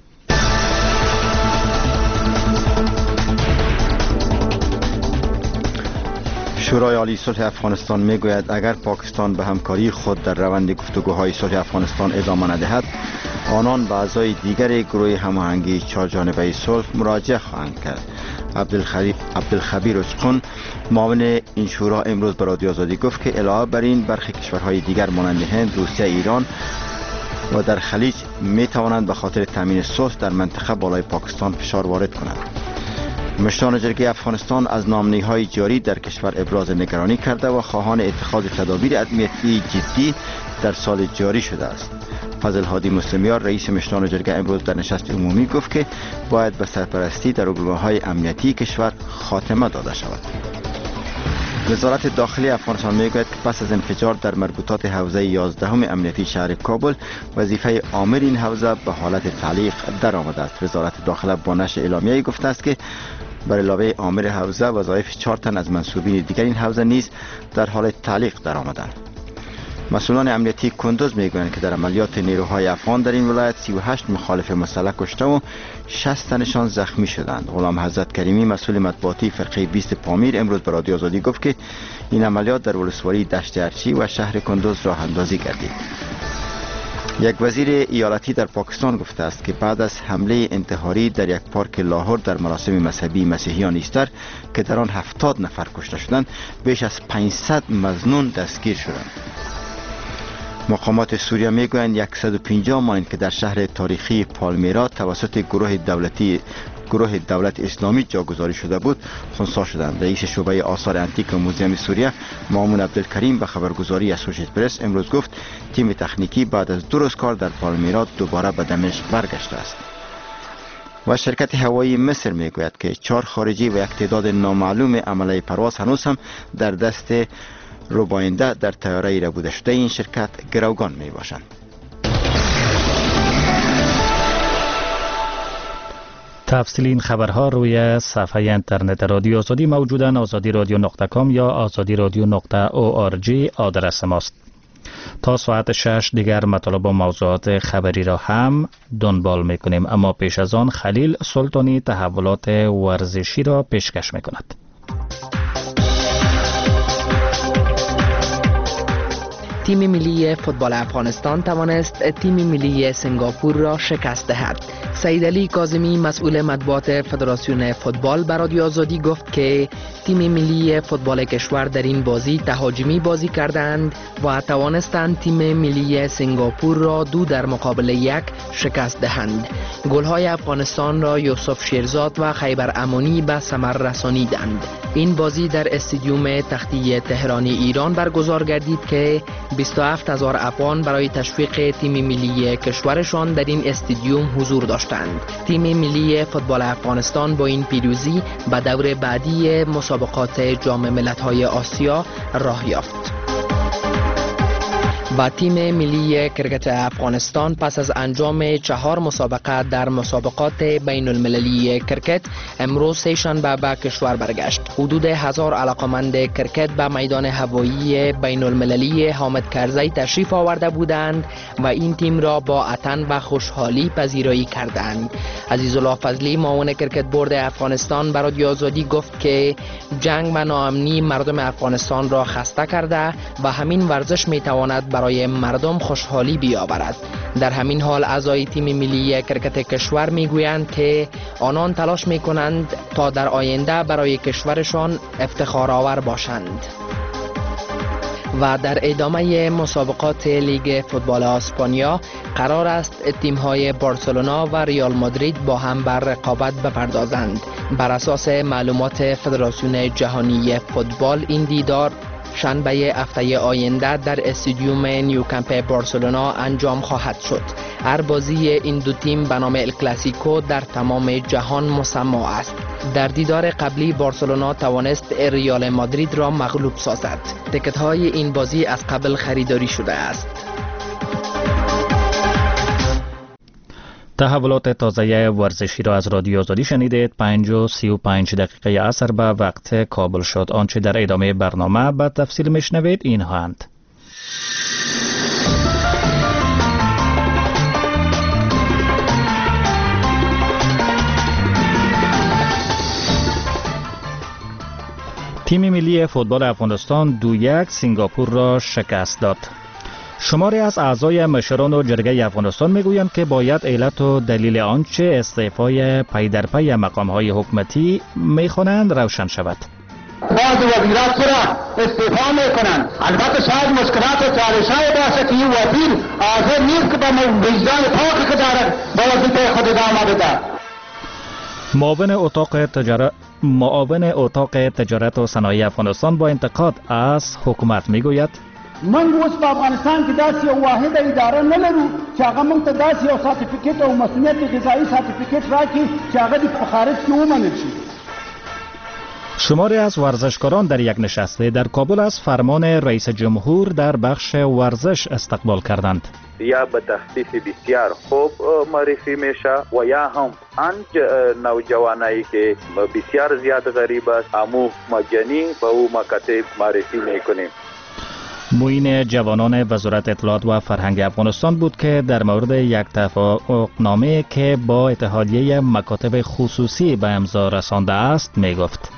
شورای عالی صلح افغانستان می گوید اگر پاکستان به همکاری خود در روند گفتگوهای صلح افغانستان ادامه ندهد، آنان به اعضای دیگر گروه هماهنگی چهار جانبه صلح مراجعه خواهند کرد. عبدالخبیر اچقون معاون این شورا امروز به رادیو آزادی گفت که علاوه بر این برخی کشورهای دیگر مانند هند، روسیه، ایران و در خلیج می توانند به خاطر تامین صلح در منطقه بالای پاکستان فشار وارد کنند. مشران جرگه افغانستان از نامنی‌های جاری در کشور ابراز نگرانی کرده و خواهان اتخاذ تدابیر امنیتی جدی در سال جاری شده است. فضل هادی مسلمیار رئیس مشران جرگه امروز در نشست عمومی گفت که باید به سرپرستی در الگوهای امنیتی کشور خاتمه داده شود. وزارت داخلی افغانستان میگوید که پس از انفجار در مربوطات حوزه یازدهم امنیتی شهر کابل، وظیفه آمر این حوزه به حالت تعلیق در آمده است. وزارت داخله با نشر اعلامیه‌ای گفته است که بر علاوه آمر حوزه، وظایف چهار تن از منصوبین دیگر این حوزه نیز در حال تعلیق در آمدند. مسئولان امنیتی کندوز میگویند که در عملیات نیروهای افغان در این ولایت سی و هشت مخالف مسلح کشته و شصت تنشان زخمی شدند. غلام حضرت کریمی مسئول مطبوعاتی فرقه بیست پامیر امروز به رادیو آزادی گفت که این عملیات در ولسوالی دشت ارچی و شهر کندوز راه اندازی گردید. یک وزیر ایالتی در پاکستان گفته است که بعد از حمله انتحاری در یک پارک لاهور در مراسم مذهبی مسیحیان ایستر که در آن هفتاد نفر کشته شدند، بیش از پانصد مظنون دستگیر شدند. مقامات سوریه میگویند صد و پنجاه ماین که در شهر تاریخی پالمیرا توسط گروه دولتی گروه دولت اسلامی جاگذاری شده بود خنثی شدند. رئیس شعبه آثار انتیک و موزیم سوریه مامون عبدالکریم به خبرگزاری اسوشییتد پرس امروز گفت تیم تکنیکی بعد از دو روز کار در پالمیرا دوباره به دمشق برگشته است. و شرکت هوایی مصر میگوید که چهار خارجی و یک تعداد نامعلوم عمله پرواز هنوز هم در دست رباینده در طیاره را بوده شده این شرکت گروگان می باشند. تفصیل این خبرها روی صفحه اینترنت رادیو آزادی موجودن. آزادی رادیو نقطه کام یا آزادی رادیو نقطه او آر جی آدرس ماست. تا ساعت شش دیگر مطالب و موضوعات خبری را هم دنبال میکنیم، اما پیش از آن خلیل سلطانی تحولات ورزشی را پیشکش میکند. تیم ملی فوتبال افغانستان توانست تیم ملی سنگاپور را شکست دهد. سید علی کاظمی مسئول مطبوعات فدراسیون فوتبال به رادیو آزادی گفت که تیم ملی فوتبال کشور در این بازی تهاجمی بازی کردند و توانستند تیم ملی سنگاپور را دو در مقابل یک شکست دهند. گل‌های افغانستان را یوسف شیرزاد و خیبر امانی به ثمر رسانیدند. این بازی در استادیوم تختی تهرانی ایران برگزار گردید که بیست و هفت هزار افغان برای تشویق تیم ملی کشورشان در این استادیوم حضور داشتند. تیم ملی فوتبال افغانستان با این پیروزی به دور بعدی مسابقات جام ملت‌های آسیا راه یافت. و تیم ملی کرکت افغانستان پس از انجام چهار مسابقه در مسابقات بین المللی کرکت امروز سه شنبه به کشور برگشت. حدود هزار علاقمند کرکت به میدان هوایی بین المللی حامد کرزی تشریف آورده بودند و این تیم را با عطن و خوشحالی پذیرایی کردند. عزیزالله فضلی معاون کرکت بورد افغانستان به رادیو آزادی گفت که جنگ و ناامنی مردم افغانستان را خسته کرده و همین ورزش می تواند برای مردم خوشحالی بیاورد. در همین حال اعضای تیم ملی کرکت کشور میگویند که آنان تلاش میکنند تا در آینده برای کشورشان افتخارآور باشند. و در ادامه مسابقات لیگ فوتبال اسپانیا قرار است تیم‌های بارسلونا و ریال مادرید با هم بر رقابت بپردازند. بر اساس معلومات فدراسیون جهانی فوتبال این دیدار شنبه هفته آینده در استادیوم نیوکمپ بارسلونا انجام خواهد شد. هر بازی این دو تیم به نام ال کلاسیکو در تمام جهان مسمى است. در دیدار قبلی بارسلونا توانست ریال مادرید را مغلوب سازد. تیکت های این بازی از قبل خریداری شده است. تحولات تازه ورزشی را از رادیو آزادی شنیدید. پنج و سی و پنج دقیقه عصر به وقت کابل شد. آنچه در ادامه برنامه به تفصیل میشنوید اینها اند. تیم ملی فوتبال افغانستان دو یک سنگاپور را شکست داد. شماری از اعضای مشران و جرگه افغانستان میگویند که باید علت و دلیل آنچه استعفای پی در پی مقام‌های حکومتی میخوانند روشن شود. بعض وزیرات چرا استعفا میکنند؟ البته شاید مشکلات و چالش‌های باشه که این وزیر حاضر نیست که به وجدان پاکی که دارد به وظیفه خود ادامه بده. معاون اتاق تجارت معاون اتاق تجارت و صنایع افغانستان با انتقاد از حکومت میگوید من اوس په افغانستان کې داسې یو واحده اداره نه لرو چې هغه موږ ته داسې یو سرټیفیکیټ او مسؤلیت غذایی سرټیفیکیټ راکړي چې هغه په خارج کې ومنل شي. شماری از ورزشکاران در یک نشست در کابل از فرمان رئیس جمهور در بخش ورزش استقبال کردند. یا به تخصیص بسیار خوب معرفی میشه و یا هم آن نوجوانایی که بسیار زیاد غریب است امو مجانی به او مکاتب معرفی میکنیم. معین جوانان وزارت اطلاعات و فرهنگ افغانستان بود که در مورد یک توافقنامه که با اتحادیه مکاتب خصوصی به امضا رسانده است می گفت.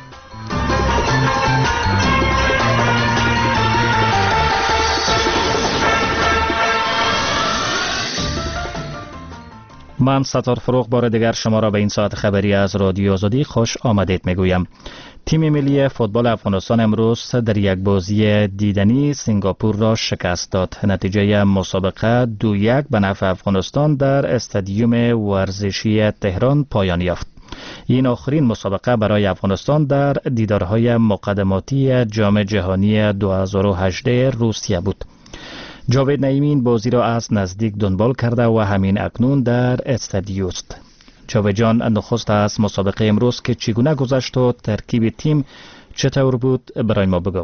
من ستار فروغ بار دیگر شما را به این ساعت خبری از رادیو آزادی خوش آمدید میگویم. تیم ملی فوتبال افغانستان امروز در یک بازی دیدنی سنگاپور را شکست داد. نتیجه مسابقه دو یک به نفع افغانستان در استادیوم ورزشی تهران پایان یافت. این آخرین مسابقه برای افغانستان در دیدارهای مقدماتی جام جهانی دو هزار و هجده روسیه بود. جاوید نعیمی بازی را از نزدیک دنبال کرده و همین اکنون در استادیو است. جاوید جان، نخست از مسابقه امروز که چگونه گذشت و ترکیب تیم چطور بود برای ما بگو.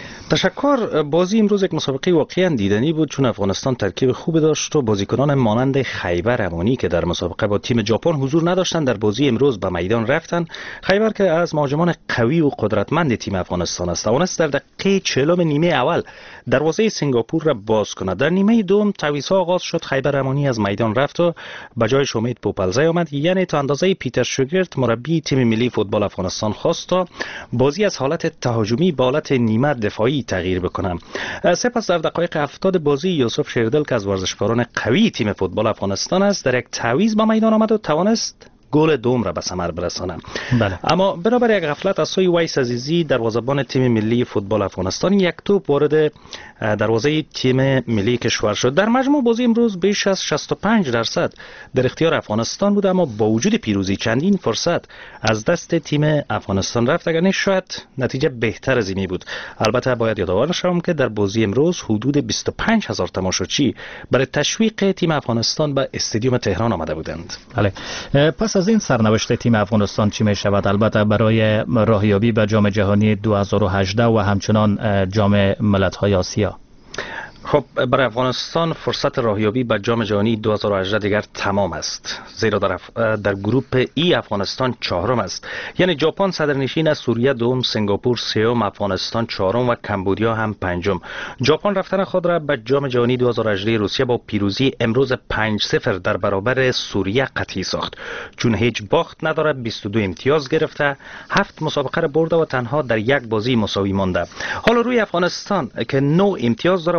تشکر. بازی امروز یک مسابقه واقعا دیدنی بود چون افغانستان ترکیب خوبی داشت و بازیکنان مانند خیبر امانی که در مسابقه با تیم ژاپن حضور نداشتند در بازی امروز به میدان رفتند. خیبر که از مهاجمان قوی و قدرتمند تیم افغانستان است توانست در دقیقه چهلم نیمه اول دروازه سنگاپور را باز کند. در نیمه دوم تعویض‌ها آغاز شد. خیبر امانی از میدان رفت و به جایش امید پوپلزی آمد، یعنی تا اندازه پیتر شوگرت مربی تیم ملی فوتبال افغانستان خواست تا بازی از حالت تهاجمی به حالت نیمه دفاعی تغییر بکنم. سپس در دقایق هفتاد بازی یوسف شیردل که از ورزشکاران قوی تیم فوتبال افغانستان است در یک تعویض به میدان آمد و توانست گل دوم را به ثمر برسانم. بله. اما برابر یک غفلت از سوی ویس عزیزی دروازه‌بان تیم ملی فوتبال افغانستان یک توپ وارد دروازه تیم ملی کشور شد. در مجموع بازی امروز بیش از شصت و پنج درصد در اختیار افغانستان بود، اما با وجود پیروزی چندین فرصت از دست تیم افغانستان رفت. اگر نه شاید نتیجه بهتر از این بود. البته باید یادآور شوم که در بازی امروز حدود بیست و پنج هزار تماشاچی برای تشویق تیم افغانستان به استادیوم تهران آمده بودند. بله. پس از این سرنوشت تیم افغانستان چی می شود؟ البته برای راهیابی به جام جهانی دو هزار و هجده و همچنان جام ملت‌های آسیا. خب برای افغانستان فرصت راهیابی به جام جهانی دو هزار و هجده دیگر تمام است، زیرا در, اف... در گروپ ای افغانستان چهارم است، یعنی ژاپن صدرنشین است، سوریه دوم، سنگاپور سوم، افغانستان چهارم و کمبودیا هم پنجم. ژاپن رفتن خود را به جام جهانی دو هزار و هجده روسیه با پیروزی امروز پنج صفر در برابر سوریه قطعی ساخت، چون هیچ باخت ندارد. بیست و دو امتیاز گرفته، هفت مسابقه را برده و تنها در یک بازی مساوی مانده. حالا روی افغانستان که نه امتیاز داره و از هشت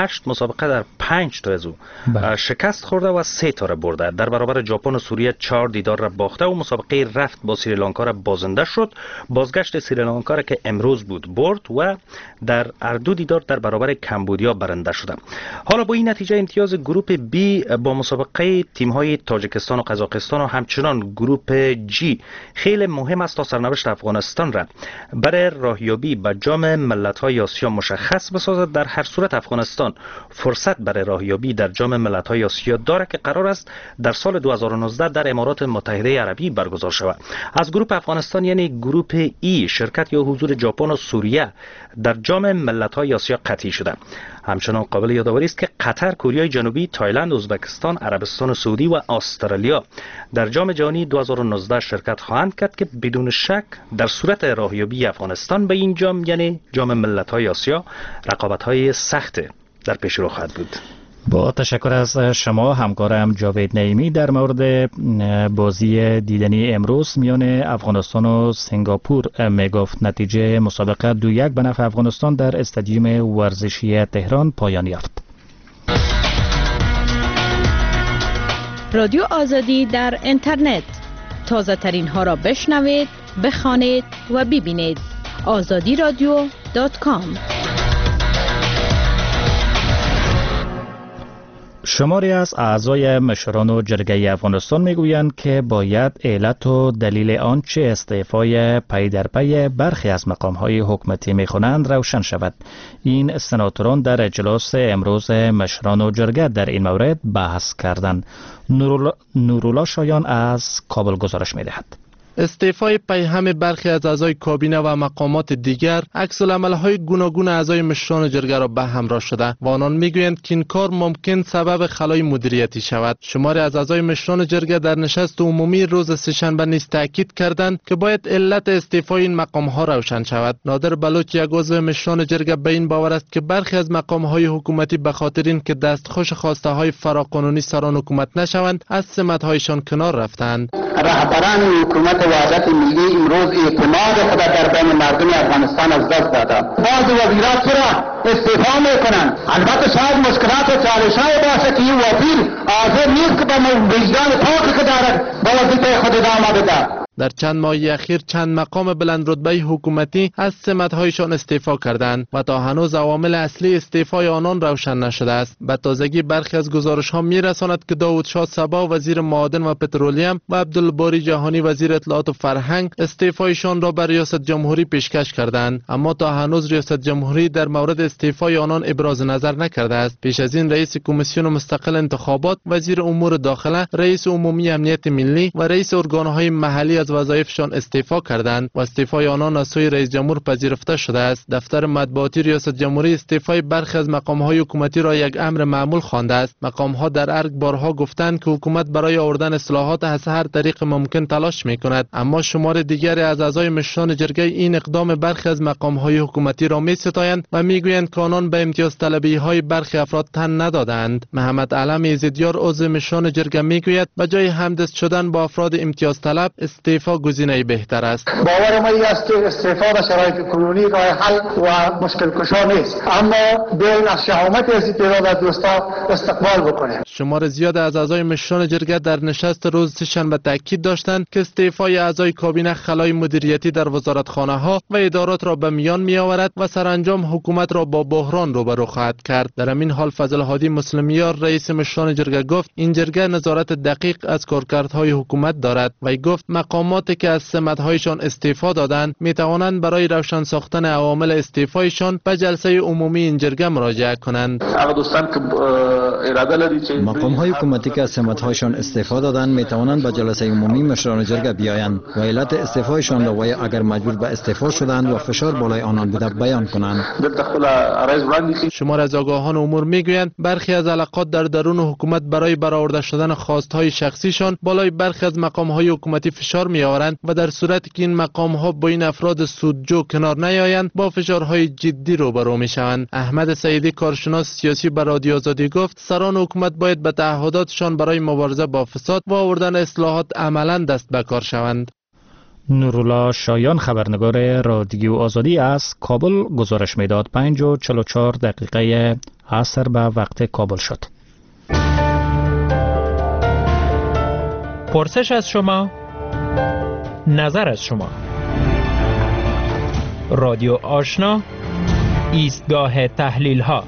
هشت مسابقه در پنج تا از او شکست خورده و سه تا را برده. در برابر ژاپن و سوریه چهار دیدار را باخته و مسابقه رفت با سریلانکا را بازنده شد. بازگشت سریلانکا را که امروز بود برد و در هر دو دیدار در برابر کمبودیا برنده شده. حالا با این نتیجه امتیاز گروپ بی با مسابقه تیم‌های تاجیکستان و قزاقستان و همچنان گروپ جی خیلی مهم است تا سرنوشت افغانستان را برای راهیابی به جام ملت‌های آسیا مشخص بسازد. در هر صورت افغانستان فرصت برای راهیابی در جام ملت‌های آسیا دارد که قرار است در سال دو هزار و نوزده در امارات متحده عربی برگزار شود. از گروپ افغانستان یعنی گروپ ای شرکت یا حضور ژاپن و سوریه در جام ملت‌های آسیا قطعی شده. همچنان قابل یادآوری است که قطر، کوریای جنوبی، تایلند، ازبکستان، عربستان سعودی و استرالیا در جام جهانی دو هزار و نوزده شرکت خواهند کرد که بدون شک در صورت راهیابی افغانستان به این جام یعنی جام ملت‌های آسیا رقابت‌های سخت در پیش رو خواهد بود. با تشکر از شما همکارم جاوید نعیمی در مورد بازی دیدنی امروز میان افغانستان و سنگاپور میگفت نتیجه مسابقه دو یک به نفع افغانستان در استادیوم ورزشی تهران پایان یافت. رادیو آزادی در اینترنت تازه ترین ها را بشنوید، بخوانید و ببینید. آزادی رادیو دات کام. شماری از اعضای مشران و جرگه افغانستان میگویند که باید علت و دلیل آنچه استعفای پی در پی برخی از مقام‌های حکومتی می‌خوانند روشن شود. این سناتوران در اجلاس امروز مشران و جرگه در این مورد بحث کردند. نورولا شایان از کابل گزارش می‌دهد. استعفای پیهم برخی از اعضای کابینه و مقامات دیگر عکس‌العمل‌های گوناگون اعضای مشران جرگه را به همراه شده و آنان میگویند که این کار ممکن سبب خلای مدیریتی شود. شماری از اعضای مشران جرگه در نشست عمومی روز سه‌شنبه نیز تاکید کردند که باید علت استعفای این مقام‌ها روشن شود. نادر بلوچ یک عضو مشران جرگه به این باور است که برخی از مقام‌های حکومتی به خاطر اینکه دستخوش خواسته‌های فراقانونی سران حکومت نشوند از سمت‌هایشان کنار رفتند. رهبران حکومت وحدت ملی امروز اعتماد خود در بین مردم افغانستان از دست دادند. بعضی وزیران چرا استعفا میکنند؟ البته شاید مشکلات و چالش‌های باشه که این وزیر حاضر نیست که به وجدان پاکی که دارد به وظیفه خود ادامه بده. در چند ماه اخیر چند مقام بلند رتبه حکومتی از سمت‌هایشان استعفا کردند و تا هنوز عوامل اصلی استعفای آنان روشن نشده است. به تازگی برخی از گزارش‌ها می‌رساند که داوود شاه صبا وزیر معادن و پترولیوم و عبدالباری جهانی وزیر اطلاعات و فرهنگ استعفایشان را به ریاست جمهوری پیشکش کردند، اما تا هنوز ریاست جمهوری در مورد استعفای آنان ابراز نظر نکرده است. پیش از این رئیس کمیسیون مستقل انتخابات، وزیر امور داخله، رئیس عمومی امنیت ملی و رئیس ارگان‌های محلی از وظایفشان استعفا کردند و استعفای آنان از سوی رئیس جمهور پذیرفته شده است. دفتر مطبوعاتی ریاست جمهوری استعفای برخی از مقام‌های حکومتی را یک امر معمول خوانده است. مقام‌ها در ارگ بارها گفتند که حکومت برای آوردن اصلاحات از هر طریق ممکن تلاش می‌کند، اما شمار دیگری از اعضای مشران جرگه این اقدام برخی از مقام‌های حکومتی را می‌ستایند و می‌گویند که آنان به امتیاز طلبی‌های برخی افراد تن ندادند. محمد علم ایزدیار عضو مشران جرگه می‌گوید به جای همدست شدن با افراد امتیاز طلب استعفا گزینه بهتر است. باور ما است که استعفا در شرایط کنونی راه حل و مشکل کشا نیست، اما بیاین از شهامت استعفا از دوستا استقبال بکنیم. شمار زیاد از اعضای مشران جرگه در نشست روز سه‌شنبه تاکید داشتند که استعفای اعضای کابینه خلای مدیریتی در وزارتخانه‌ها و ادارات را به میان می‌آورد و سرانجام حکومت را با بحران روبرو خواهد کرد. در همین حال فضل هادی مسلمیار رئیس مشران جرگه گفت این جرگه نظارت دقیق از کارکردهای حکومت دارد و گفت مقامات که از سمت‌هایشان استعفا دادند می‌توانند برای روشن ساختن عوامل استعفایشان به جلسه عمومی این جرگه مراجعه کنند. مقام‌های حکومتی که از سمت‌هایشان استعفا دادند می‌توانند به جلسه عمومی مشران جرگه بیایند و علت استعفایشان را و اگر مجبور به استعفا شدند و فشار بالای آنان بوده بیان کنند. شمار از آگاهان امور می‌گویند برخی از علاقات در درون حکومت برای برآورده شدن خواست‌های شخصیشان بالای برخی از مقام‌های حکومتی فشار می‌آورند و در صورتی که این مقام‌ها با این افراد سودجو کنار نیایند با فشارهای جدی روبرو می‌شوند. احمد سعیدی کارشناس سیاسی به رادیو آزادی گفت سران حکومت باید به تعهداتشان برای مبارزه با فساد و آوردن اصلاحات عملاً دست به کار شوند. نورولا شایان خبرنگار رادیو آزادی از کابل گزارش میداد. پنج و چهل و چهار دقیقه عصر به وقت کابل شد. پرسش از شما، نظر از شما. رادیو آشنا، ایستگاه تحلیل ها.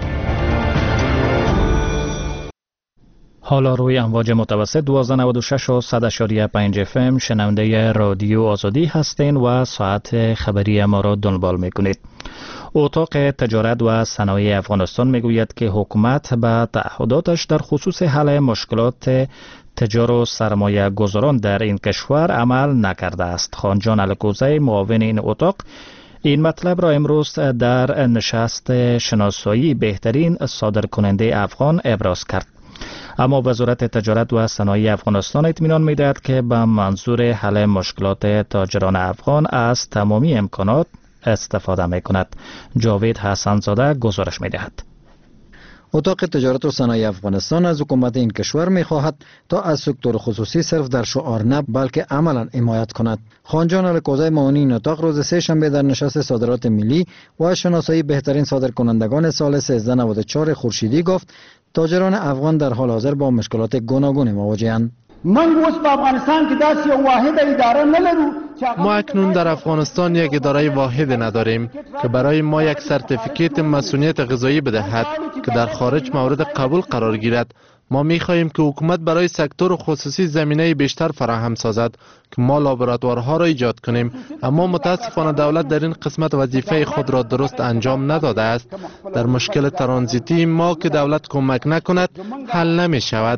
حالا روی امواج متوسط دوازده نود و شش و صد اشاری پنج اف ام شنونده رادیو آزادی هستین و ساعت خبری ما را دنبال میکنید. اتاق تجارت و صنایع افغانستان میگوید که حکومت به تعهداتش در خصوص حل مشکلات تجار و سرمایه گذاران در این کشور عمل نکرده است. خانجان الکوزی معاون این اتاق این مطلب را امروز در نشست شناسایی بهترین صادرکننده افغان ابراز کرد. اما وزارت تجارت و صنایع افغانستان اطمینان می‌دهد که به منظور حل مشکلات تاجران افغان از تمامی امکانات استفاده می‌کند. جاوید حسن زاده گزارش می‌دهد. اتاق تجارت و صنایع افغانستان از حکومت این کشور می‌خواهد تا از سکتور خصوصی صرف در شعار نه بلکه عملاً حمایت کند. خانجان الکوزی معاون این اتاق روز سه شنبه در نشست صادرات ملی و شناسایی بهترین صادرکنندگان سال سیزده نود و چهار خورشیدی گفت تاجران افغان در حال حاضر با مشکلات گوناگون مواجه‌اند. من اوس په افغانستان کې داسې یو واحد اداره نه لرو. ما اکنون در افغانستان یک اداره واحد نداریم که برای ما یک سرتیفیکیت مسئولیت غذایی بدهد که در خارج مورد قبول قرار گیرد. ما می خواهیم که حکومت برای سکتور خصوصی زمینه بیشتر فراهم سازد که ما لابراتوارها را ایجاد کنیم، اما متاسفانه دولت در این قسمت وظیفه خود را درست انجام نداده است. در مشکل ترانزیتی ما که دولت کمک نکند حل نمی شود.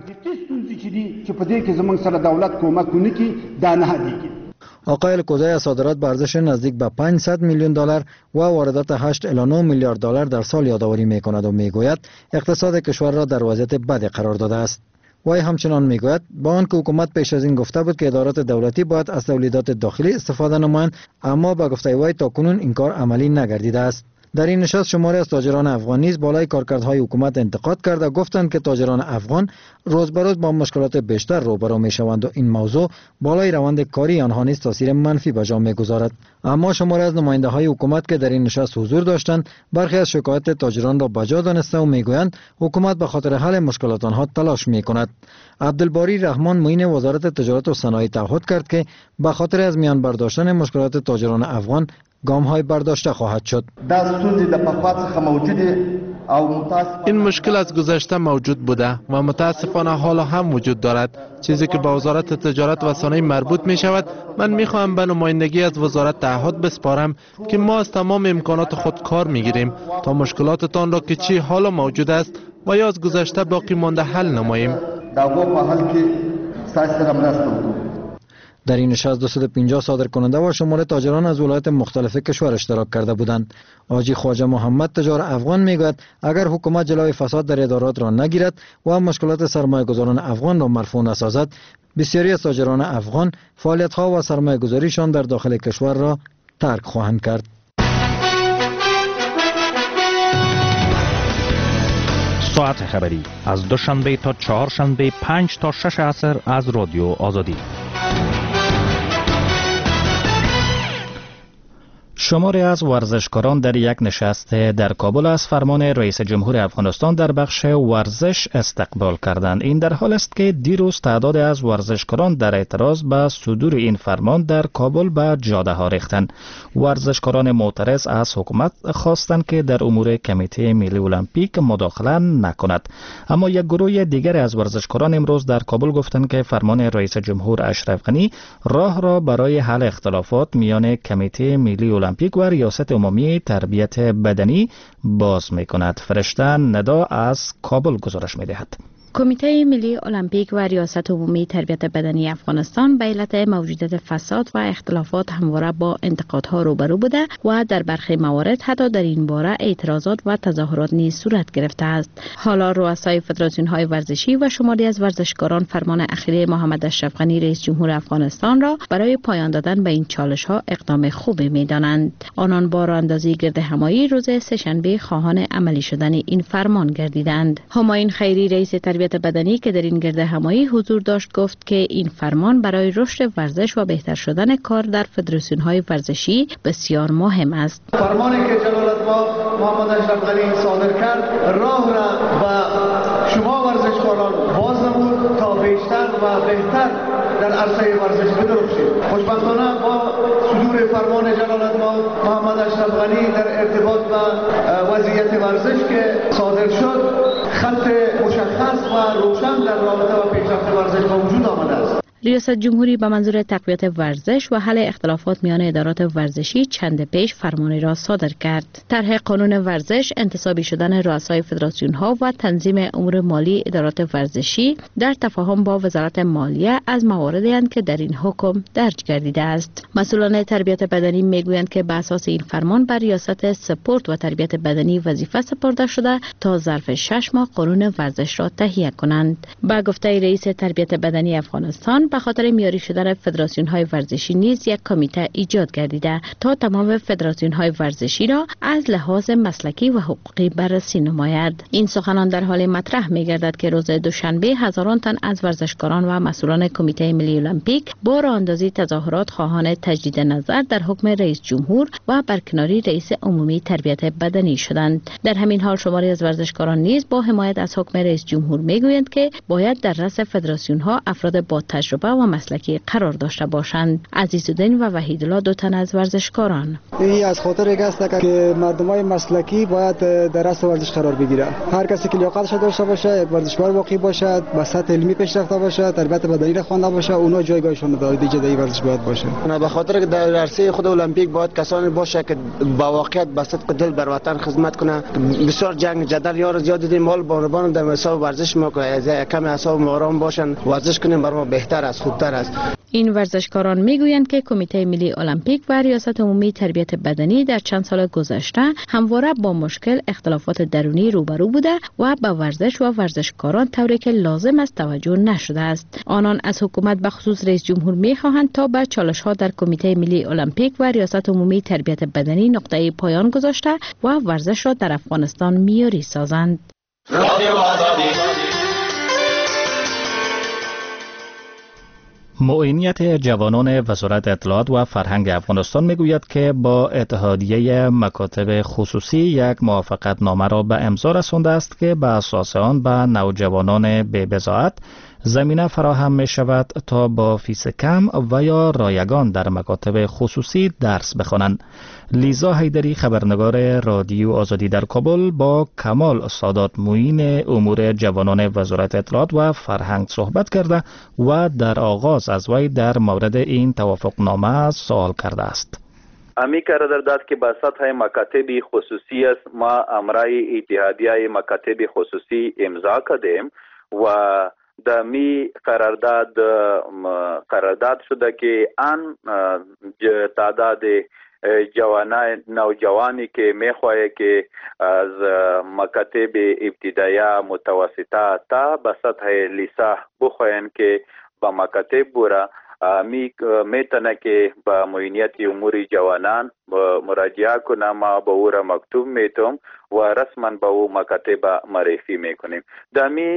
آقای الکوزی از صادرات به ارزش نزدیک به پانصد میلیون دلار و واردات هشت الی نه میلیارد دلار در سال یادآوری می‌کند و میگوید اقتصاد کشور را در وضعیت بدی قرار داده است. وی همچنان میگوید با آنکه حکومت پیش از این گفته بود که ادارات دولتی باید از تولیدات داخلی استفاده نمایند، اما با گفته وی تاکنون این کار عملی نگردیده است. در این نشست شماری از تاجران افغان نیز بالای کارکردهای حکومت انتقاد کرد و گفتند که تاجران افغان روز به روز با مشکلات بیشتر روبرو میشوند و این موضوع بالای روند کاری آنها نیز تاثیر منفی به جا میگذارد. اما شماری از نماینده های حکومت که در این نشست حضور داشتند برخی از شکایت تاجران را بجا دانسته و میگویند حکومت به خاطر حل مشکلات آنها تلاش میکند. عبدالباری رحمان معین وزارت تجارت و صنایع تعهد کرد که به خاطر از میان برداشتن مشکلات تاجران افغان گام های برداشته خواهد شد. این مشکل از گذشته موجود بوده و متاسفانه حالا هم وجود دارد. چیزی که با وزارت تجارت و صنایع مربوط می شود، من می خواهم به نمایندگی از وزارت تعهد بسپارم که ما از تمام امکانات خود کار می گیریم تا مشکلاتتان را که چی حالا موجود است و یا از گذشته باقی مانده حل نماییم. در این نشست دویست و پنجاه صادرکننده و شمال تاجران از ولایت مختلف کشور اشتراک کرده بودند. حاجی خواجه محمد تجار افغان میگوید اگر حکومت جلوی فساد در ادارات را نگیرد و مشکلات سرمایه گذاران افغان را مرفوع نسازد، بسیاری از تاجران افغان فعالیت ها و سرمایه گذاریشان در داخل کشور را ترک خواهند کرد. ساعت خبری از دوشنبه تا چهارشنبه پنج تا شش عصر از رادیو آزادی. شماری از ورزشکاران در یک نشست در کابل از فرمان رئیس جمهور افغانستان در بخش ورزش استقبال کردند. این در حال است که دیروز تعداد از ورزشکاران در اعتراض به صدور این فرمان در کابل به جاده ها ریختند. ورزشکاران معترض از حکومت خواستند که در امور کمیته ملی المپیک مداخله نکند. اما یک گروه دیگر از ورزشکاران امروز در کابل گفتند که فرمان رئیس جمهور اشرف غنی راه را برای حل اختلافات میان کمیته ملی المپیک و ریاست عمومی تربیت بدنی باز می کند. فرشته ندا از کابل گزارش می دهد. کمیته ملی المپیک و ریاست عمومی تربیت بدنی افغانستان به علت موجودیت فساد و اختلافات همواره با انتقادها روبرو بوده و در برخی موارد حتی در این باره اعتراضات و تظاهرات نیز صورت گرفته است. حالا رؤسای فدراسیون های ورزشی و شماری از ورزشکاران فرمان اخیر محمد اشرف غنی رئیس جمهور افغانستان را برای پایان دادن به این چالش ها اقدام خوبی می دانند. آنان با راهاندازی گرد همایی روز سه‌شنبه خواهان عملی شدن این فرمان گردیدند. همایون خیری رئیس تربیت تربیت بدنی که در این گرد همایی حضور داشت گفت که این فرمان برای رشد ورزش و بهتر شدن کار در فدراسیون های ورزشی بسیار مهم است. فرمانی که جلال الملک محمد اشرف غنی صادر کرد راه را به شما ورزشکاران باز نمود تا بیشتر و بهتر در عرصه ورزش بدرخشید. خوشبختانه با صدور فرمان جلال الملک محمد اشرف غنی در ارتباط با وضعیت ورزش که صادر شد خط مشخص و روشن در رابطه با پیشرفت ورزش به وجود آمده است. ریاست جمهوری به منظور تقویت ورزش و حل اختلافات میان ادارات ورزشی چند پیش فرمانی را صادر کرد. طرح قانون ورزش انتصابی شدن رؤسای فدراسیون ها و تنظیم امور مالی ادارات ورزشی در تفاهم با وزارت مالیه از مواردی اند که در این حکم درج گردیده است. مسئولان تربیت بدنی میگویند که به اساس این فرمان بر ریاست سپورت و تربیت بدنی وظیفه سپرده شده تا ظرف شش ماه قانون ورزش را تهیه کنند. با گفته رئیس تربیت بدنی افغانستان به خاطر میاری شدن فدراسیون های ورزشی نیز یک کمیته ایجاد گردیده تا تمام فدراسیون های ورزشی را از لحاظ مسلکی و حقوقی بررسی نماید. این سخنان در حال مطرح می گردد که روز دوشنبه هزاران تن از ورزشکاران و مسئولان کمیته ملی المپیک با راه اندازی تظاهرات خواهان تجدید نظر در حکم رئیس جمهور و برکناری رئیس عمومی تربیت بدنی شدند. در همین حال شماری از ورزشکاران نیز با حمایت از حکم رئیس جمهور میگویند که باید در رأس فدراسیون ها افراد با تجربه و مسلکی قرار داشته باشند. عزیزالدین و وحیدالله دو تن از ورزشکاران. این از خاطر یک است که مردمای مسلکی باید در رأس ورزش قرار بگیره. هر کسی که لیاقتش داشته باشه، یک ورزشکار واقعی باشد، به سطح علمی پیشرفته باشه، تربیت بدنی را خوانده باشه، اونها جایگاهشون داره دیگه در ورزش باید باشه. به خاطر که در عرصه خود المپیک باید کسانی باشه که با واقعیت به صدق دل بر وطن خدمت کنه. بسیار جنگ جدل یار زیاد دیدیم، مال بانوان در حساب ورزش ما که کم حساب آرام باشن، ورزش کنیم برای ما بهتر است، خوبتر است. این ورزشکاران میگویند که کمیته ملی المپیک و ریاست عمومی تربیت بدنی در چند سال گذشته همواره با مشکل اختلافات درونی روبرو بوده و به ورزش و ورزشکاران طوری که لازم است توجه نشده است. آنان از حکومت به خصوص رئیس جمهور میخواهند تا به چالش‌ها در کمیته ملی المپیک و ریاست عمومی تربیت بدنی نقطه پایان گذاشته و ورزش را در افغانستان معیاری سازند. معینیت جوانان وزارت اطلاعات و فرهنگ افغانستان میگوید که با اتحادیه مکاتب خصوصی یک موافقت نامه را به امضا رسانده است که به اساس آن به نوجوانان بی بضاعت زمینه فراهم می شود تا با فیس کم و یا رایگان در مکاتب خصوصی درس بخوانند. لیزا حیدری خبرنگار رادیو آزادی در کابل با کمال سادات معین امور جوانان وزارت اطلاعات و فرهنگ صحبت کرده و در آغاز از وی در مورد این توافقنامه سوال کرده است. امی قرار داد که به سطح مکاتب خصوصی است، ما امرای اتحادیه مکاتب خصوصی امضا کردیم و در می قرارداد قرارداد شده که آن تعداد جوانان نوجوانی که میخواهی که از مکاتب ابتدایی متوسطه تا به سطح لیسه بخواهند که به مکاتب برا می میتونه که با معینیت امور جوانان مراجعه کنه. ما به او را مکتوب میتونم و رسما به او مکاتب معرفی میکنیم. دمی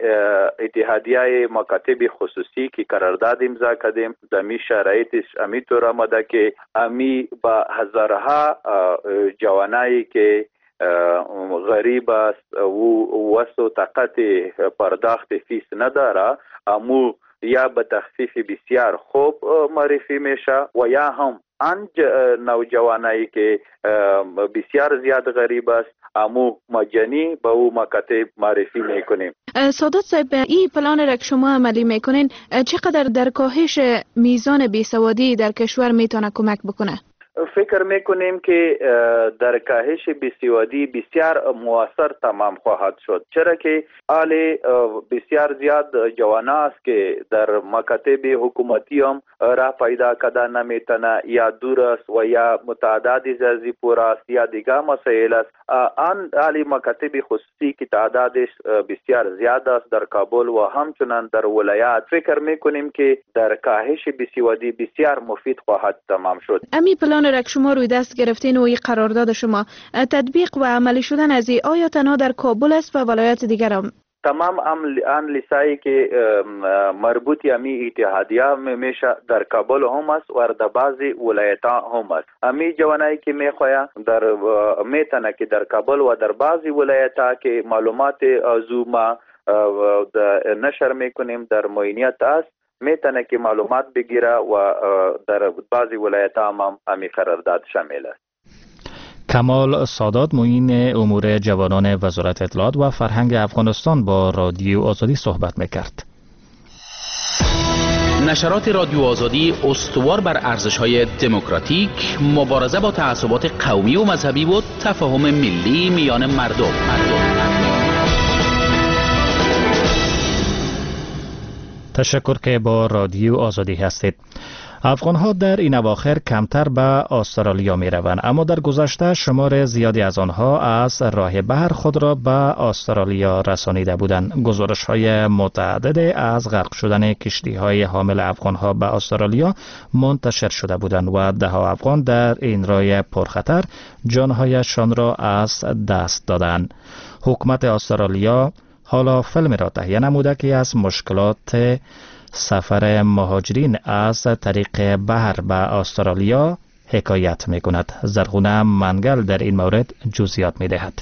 اتحادیه مکاتب خصوصی که قرارداد امضا کردیم، دمی شرایطش امی طور آمده که امی با هزارها جوانایی که غریب است و وسو طاقت پرداخت فیس نداره، امو یا به تخفیف بسیار خوب معرفی میشه و یا هم آن نوجوانایی که بسیار زیاد غریب است امو مجانی به او مکاتب معرفی میکنیم. سادات صاحب، این پلان را که شما عملی میکنین چقدر در کاهش میزان بیسوادی در کشور میتونه کمک بکنه؟ فکر میکنیم که در کاهش بیسوادی بسیار مؤثر تمام خواهد شد، چرا که حال بسیار زیاد جوانان است که در مکاتب حکومتی هم راه پیدا کردن نمیتونه، یا دور است و یا متعدد زازی پور است یا دیگر مسائل است. آن حال مکاتب خصوصی که تعدادش بسیار زیاد است در کابل و همچنان در ولایات، فکر میکنیم که در کاهش بیسوادی بسیار مفید خواهد تمام شد. امی پلان را که شما روی دست گرفتین و این قرارداد شما تطبیق و عملی شدن از این آیا تنها در کابل است و ولایات دیگر هم تمام آن لیسایی که مربوط امی اتحادیه میشه در کابل هم است و در بعضی ولایت هم است. امی جوانایی که میخواه در میتونه که در کابل و در بعضی ولایت که معلومات زوما نشر میکنیم در معینیت است، میتونه که معلومات بگیره و در بعضی ولایت هم امی قرارداد شامل است. کمال سادات معین امور جوانان وزارت اطلاعات و فرهنگ افغانستان با رادیو آزادی صحبت میکرد. نشرات رادیو آزادی استوار بر ارزش‌های دموکراتیک، مبارزه با تعصبات قومی و مذهبی و تفاهم ملی میان مردم. تشکر که با رادیو آزادی هستید. افغان‌ها در این اواخر کمتر به استرالیا می روند، اما در گذشته شمار زیادی از آنها از راه بحر خود را به استرالیا رسانیده بودند. گزارش‌های متعدد از غرق شدن کشتی‌های حامل افغان‌ها به استرالیا منتشر شده بودند و ده‌ها افغان در این راه پرخطر جان‌هایشان را از دست دادند. حکومت استرالیا حالا فیلمی را تهیه نموده که از مشکلات سفر مهاجرین از طریق بحر به استرالیا حکایت می کند. زرغونه منگل در این مورد جزئیات می دهد.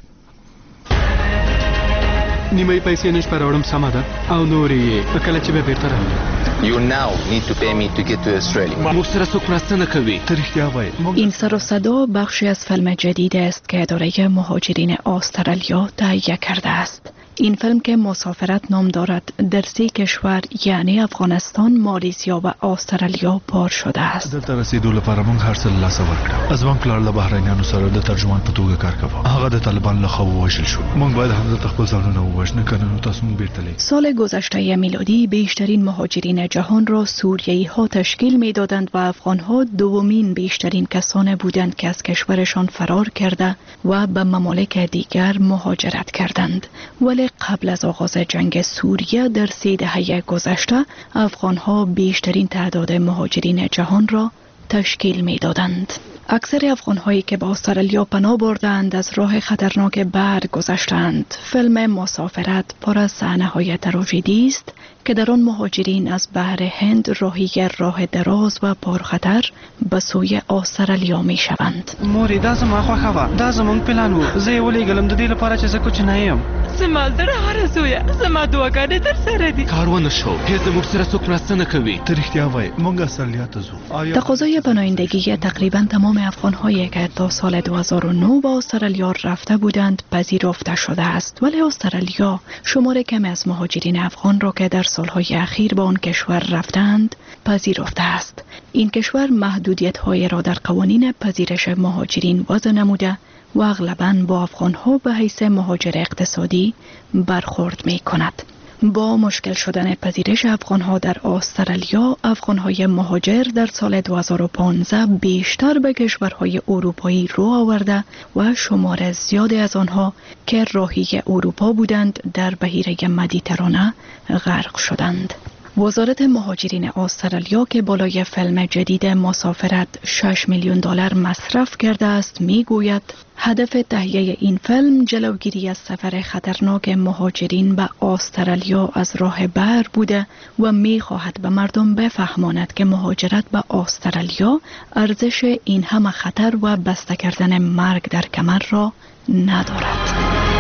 نیمه پیسې نش پراوړم سمه ده او نورې په کله چې به بیرته راغلم. You now need to pay me to get to Australia. موږ سره څوک مرسته نه کوي. ته رښتیا وایې. این سر و صدا بخشی از فیلم جدید است که اداره مهاجرین استرالیا تهیه کرده است. این فیلم که مسافرت نام دارد در سه کشور یعنی افغانستان، مالیزیا و استرالیا بار شده است. دلته رسیدو لپاره موږ هر څه له لاسه ورکړه. ازوان پلار له بهرنیانو سره د ترجمان په توګه کار کاوه. هغه د طالبان له خوا ووژل شو. موږ باید همدلته خپل ځانونه ووژنو کنه نو تاسو موږ بیرته لیږئ. سال گذشته میلادی بیشترین مهاجرین جهان را سوریایی ها تشکیل میدادند و افغان ها دومین بیشترین کسان بودند که از کشورشان فرار کرده و به ممالک دیگر مهاجرت کردند. ولی قبل از آغاز جنگ سوریه در سه دهه گذشته افغان‌ها بیشترین تعداد مهاجرین جهان را تشکیل می‌دادند. اکثر افغان‌هایی که به استرالیا پناه بردند از راه خطرناک بحر گذشتند. فیلم مسافرت پر از صحنه‌های تراژدی است که در آن مهاجرین از بحر هند راهی راه دراز و پرخطر به سوی استرالیا می‌شوند. مورې دا زما خوښه وه. دا زموږ پلان و. زه یې ولېږلم د دې لپاره چې زه کوچنی یم. زما زړه هرزویه، زما دعاګانې در سره دي. کار ونه شو. هیڅ زموږ سره څوک مرسته نه کوي. ته رښتیا وایې. موږ استرالیا ته ځو. تقاضای پناهندگی تقریبا تمام افغان‌هایی که تا سال دو هزار و نه به استرالیا رفته بودند پذیرفته شده است، ولی استرالیا شمار کمی از مهاجرین افغان را که در سالهای اخیر به آن کشور رفتند پذیرفته است. این کشور محدودیت‌های را در قوانین پذیرش مهاجرین وضع نموده و اغلباً با افغان‌ها به حیث مهاجر اقتصادی برخورد می‌کند. با مشکل شدن پذیرش افغان‌ها در استرالیا، افغان‌های مهاجر در سال دو هزار و پانزده بیشتر به کشورهای اروپایی رو آورده و شمار زیادی از آنها که راهی اروپا بودند در بحیره مدیترانه غرق شدند. وزارت مهاجرین استرالیا که بالای فیلم جدید مسافرت شش میلیون دلار مصرف کرده است میگوید هدف تهیه این فیلم جلوگیری از سفر خطرناک مهاجرین به استرالیا از راه بحر بوده و میخواهد به مردم بفهماند که مهاجرت به استرالیا ارزش این همه خطر و بسته کردن مرگ در کمر را ندارد.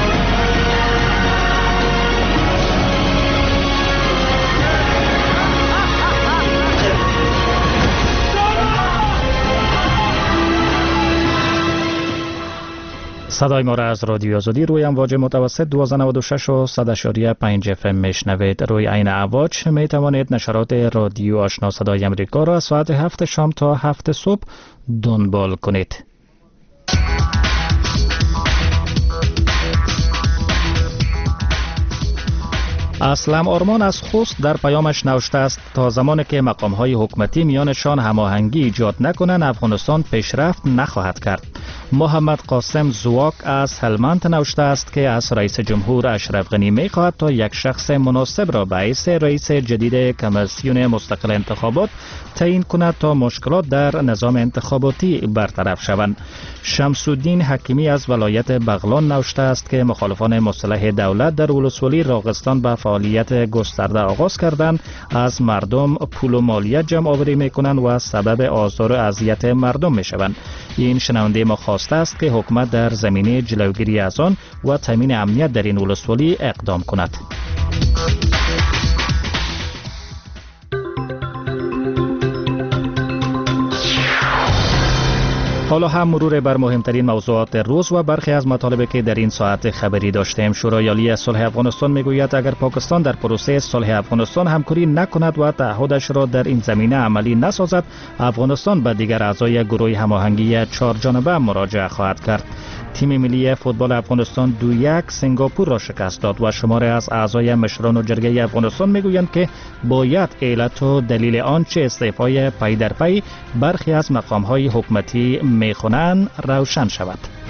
صدای ما را از رادیو آزادی روی امواج متوسط دویست و نود و شش و صد و پنج اف ام میشنوید. روی این امواج می توانید نشرات رادیو آشنا صدای امریکا را از ساعت هفت شام تا هفت صبح دنبال کنید. اسلم آرمان از خوست در پیامش نوشته است تا زمانی که مقام‌های حکومتی میانشان هماهنگی ایجاد نکنند افغانستان پیشرفت نخواهد کرد. محمد قاسم زواک از هلمند نوشته است که از رئیس جمهور اشرف غنی می خواهد تا یک شخص مناسب را به حیث رئیس جدید کمیسیون مستقل انتخابات تعیین کند تا مشکلات در نظام انتخاباتی برطرف شوند. شمس الدین حکیمی از ولایت بغلان نوشته است که مخالفان مسلح دولت در ولسوالی راغستان به فعالیت گسترده آغاز کردند، از مردم پول و مالیات جمع آوری می کنند و سبب آزار و اذیت مردم می شوند. این شنونده ما خواسته است که حکومت در زمینه جلوگیری از آن و تامین امنیت در این ولسوالی اقدام کند. حالا هم مرور بر مهمترین موضوعات روز و برخی از مطالبی که در این ساعت خبری داشتیم. شورای عالی صلح افغانستان میگوید اگر پاکستان در پروسه صلح افغانستان همکاری نکند و تعهدش را در این زمینه عملی نسازد، افغانستان به دیگر اعضای گروه هماهنگی چهار جانبه مراجعه خواهد کرد. تیم ملی فوتبال افغانستان دو یک سنگاپور را شکست داد و شماری از اعضای مشران و جرگه افغانستان میگویند که باید علت و دلیل آنچه استعفای پی در پی برخی از مقام‌های حکومتی میخوانند روشن شود.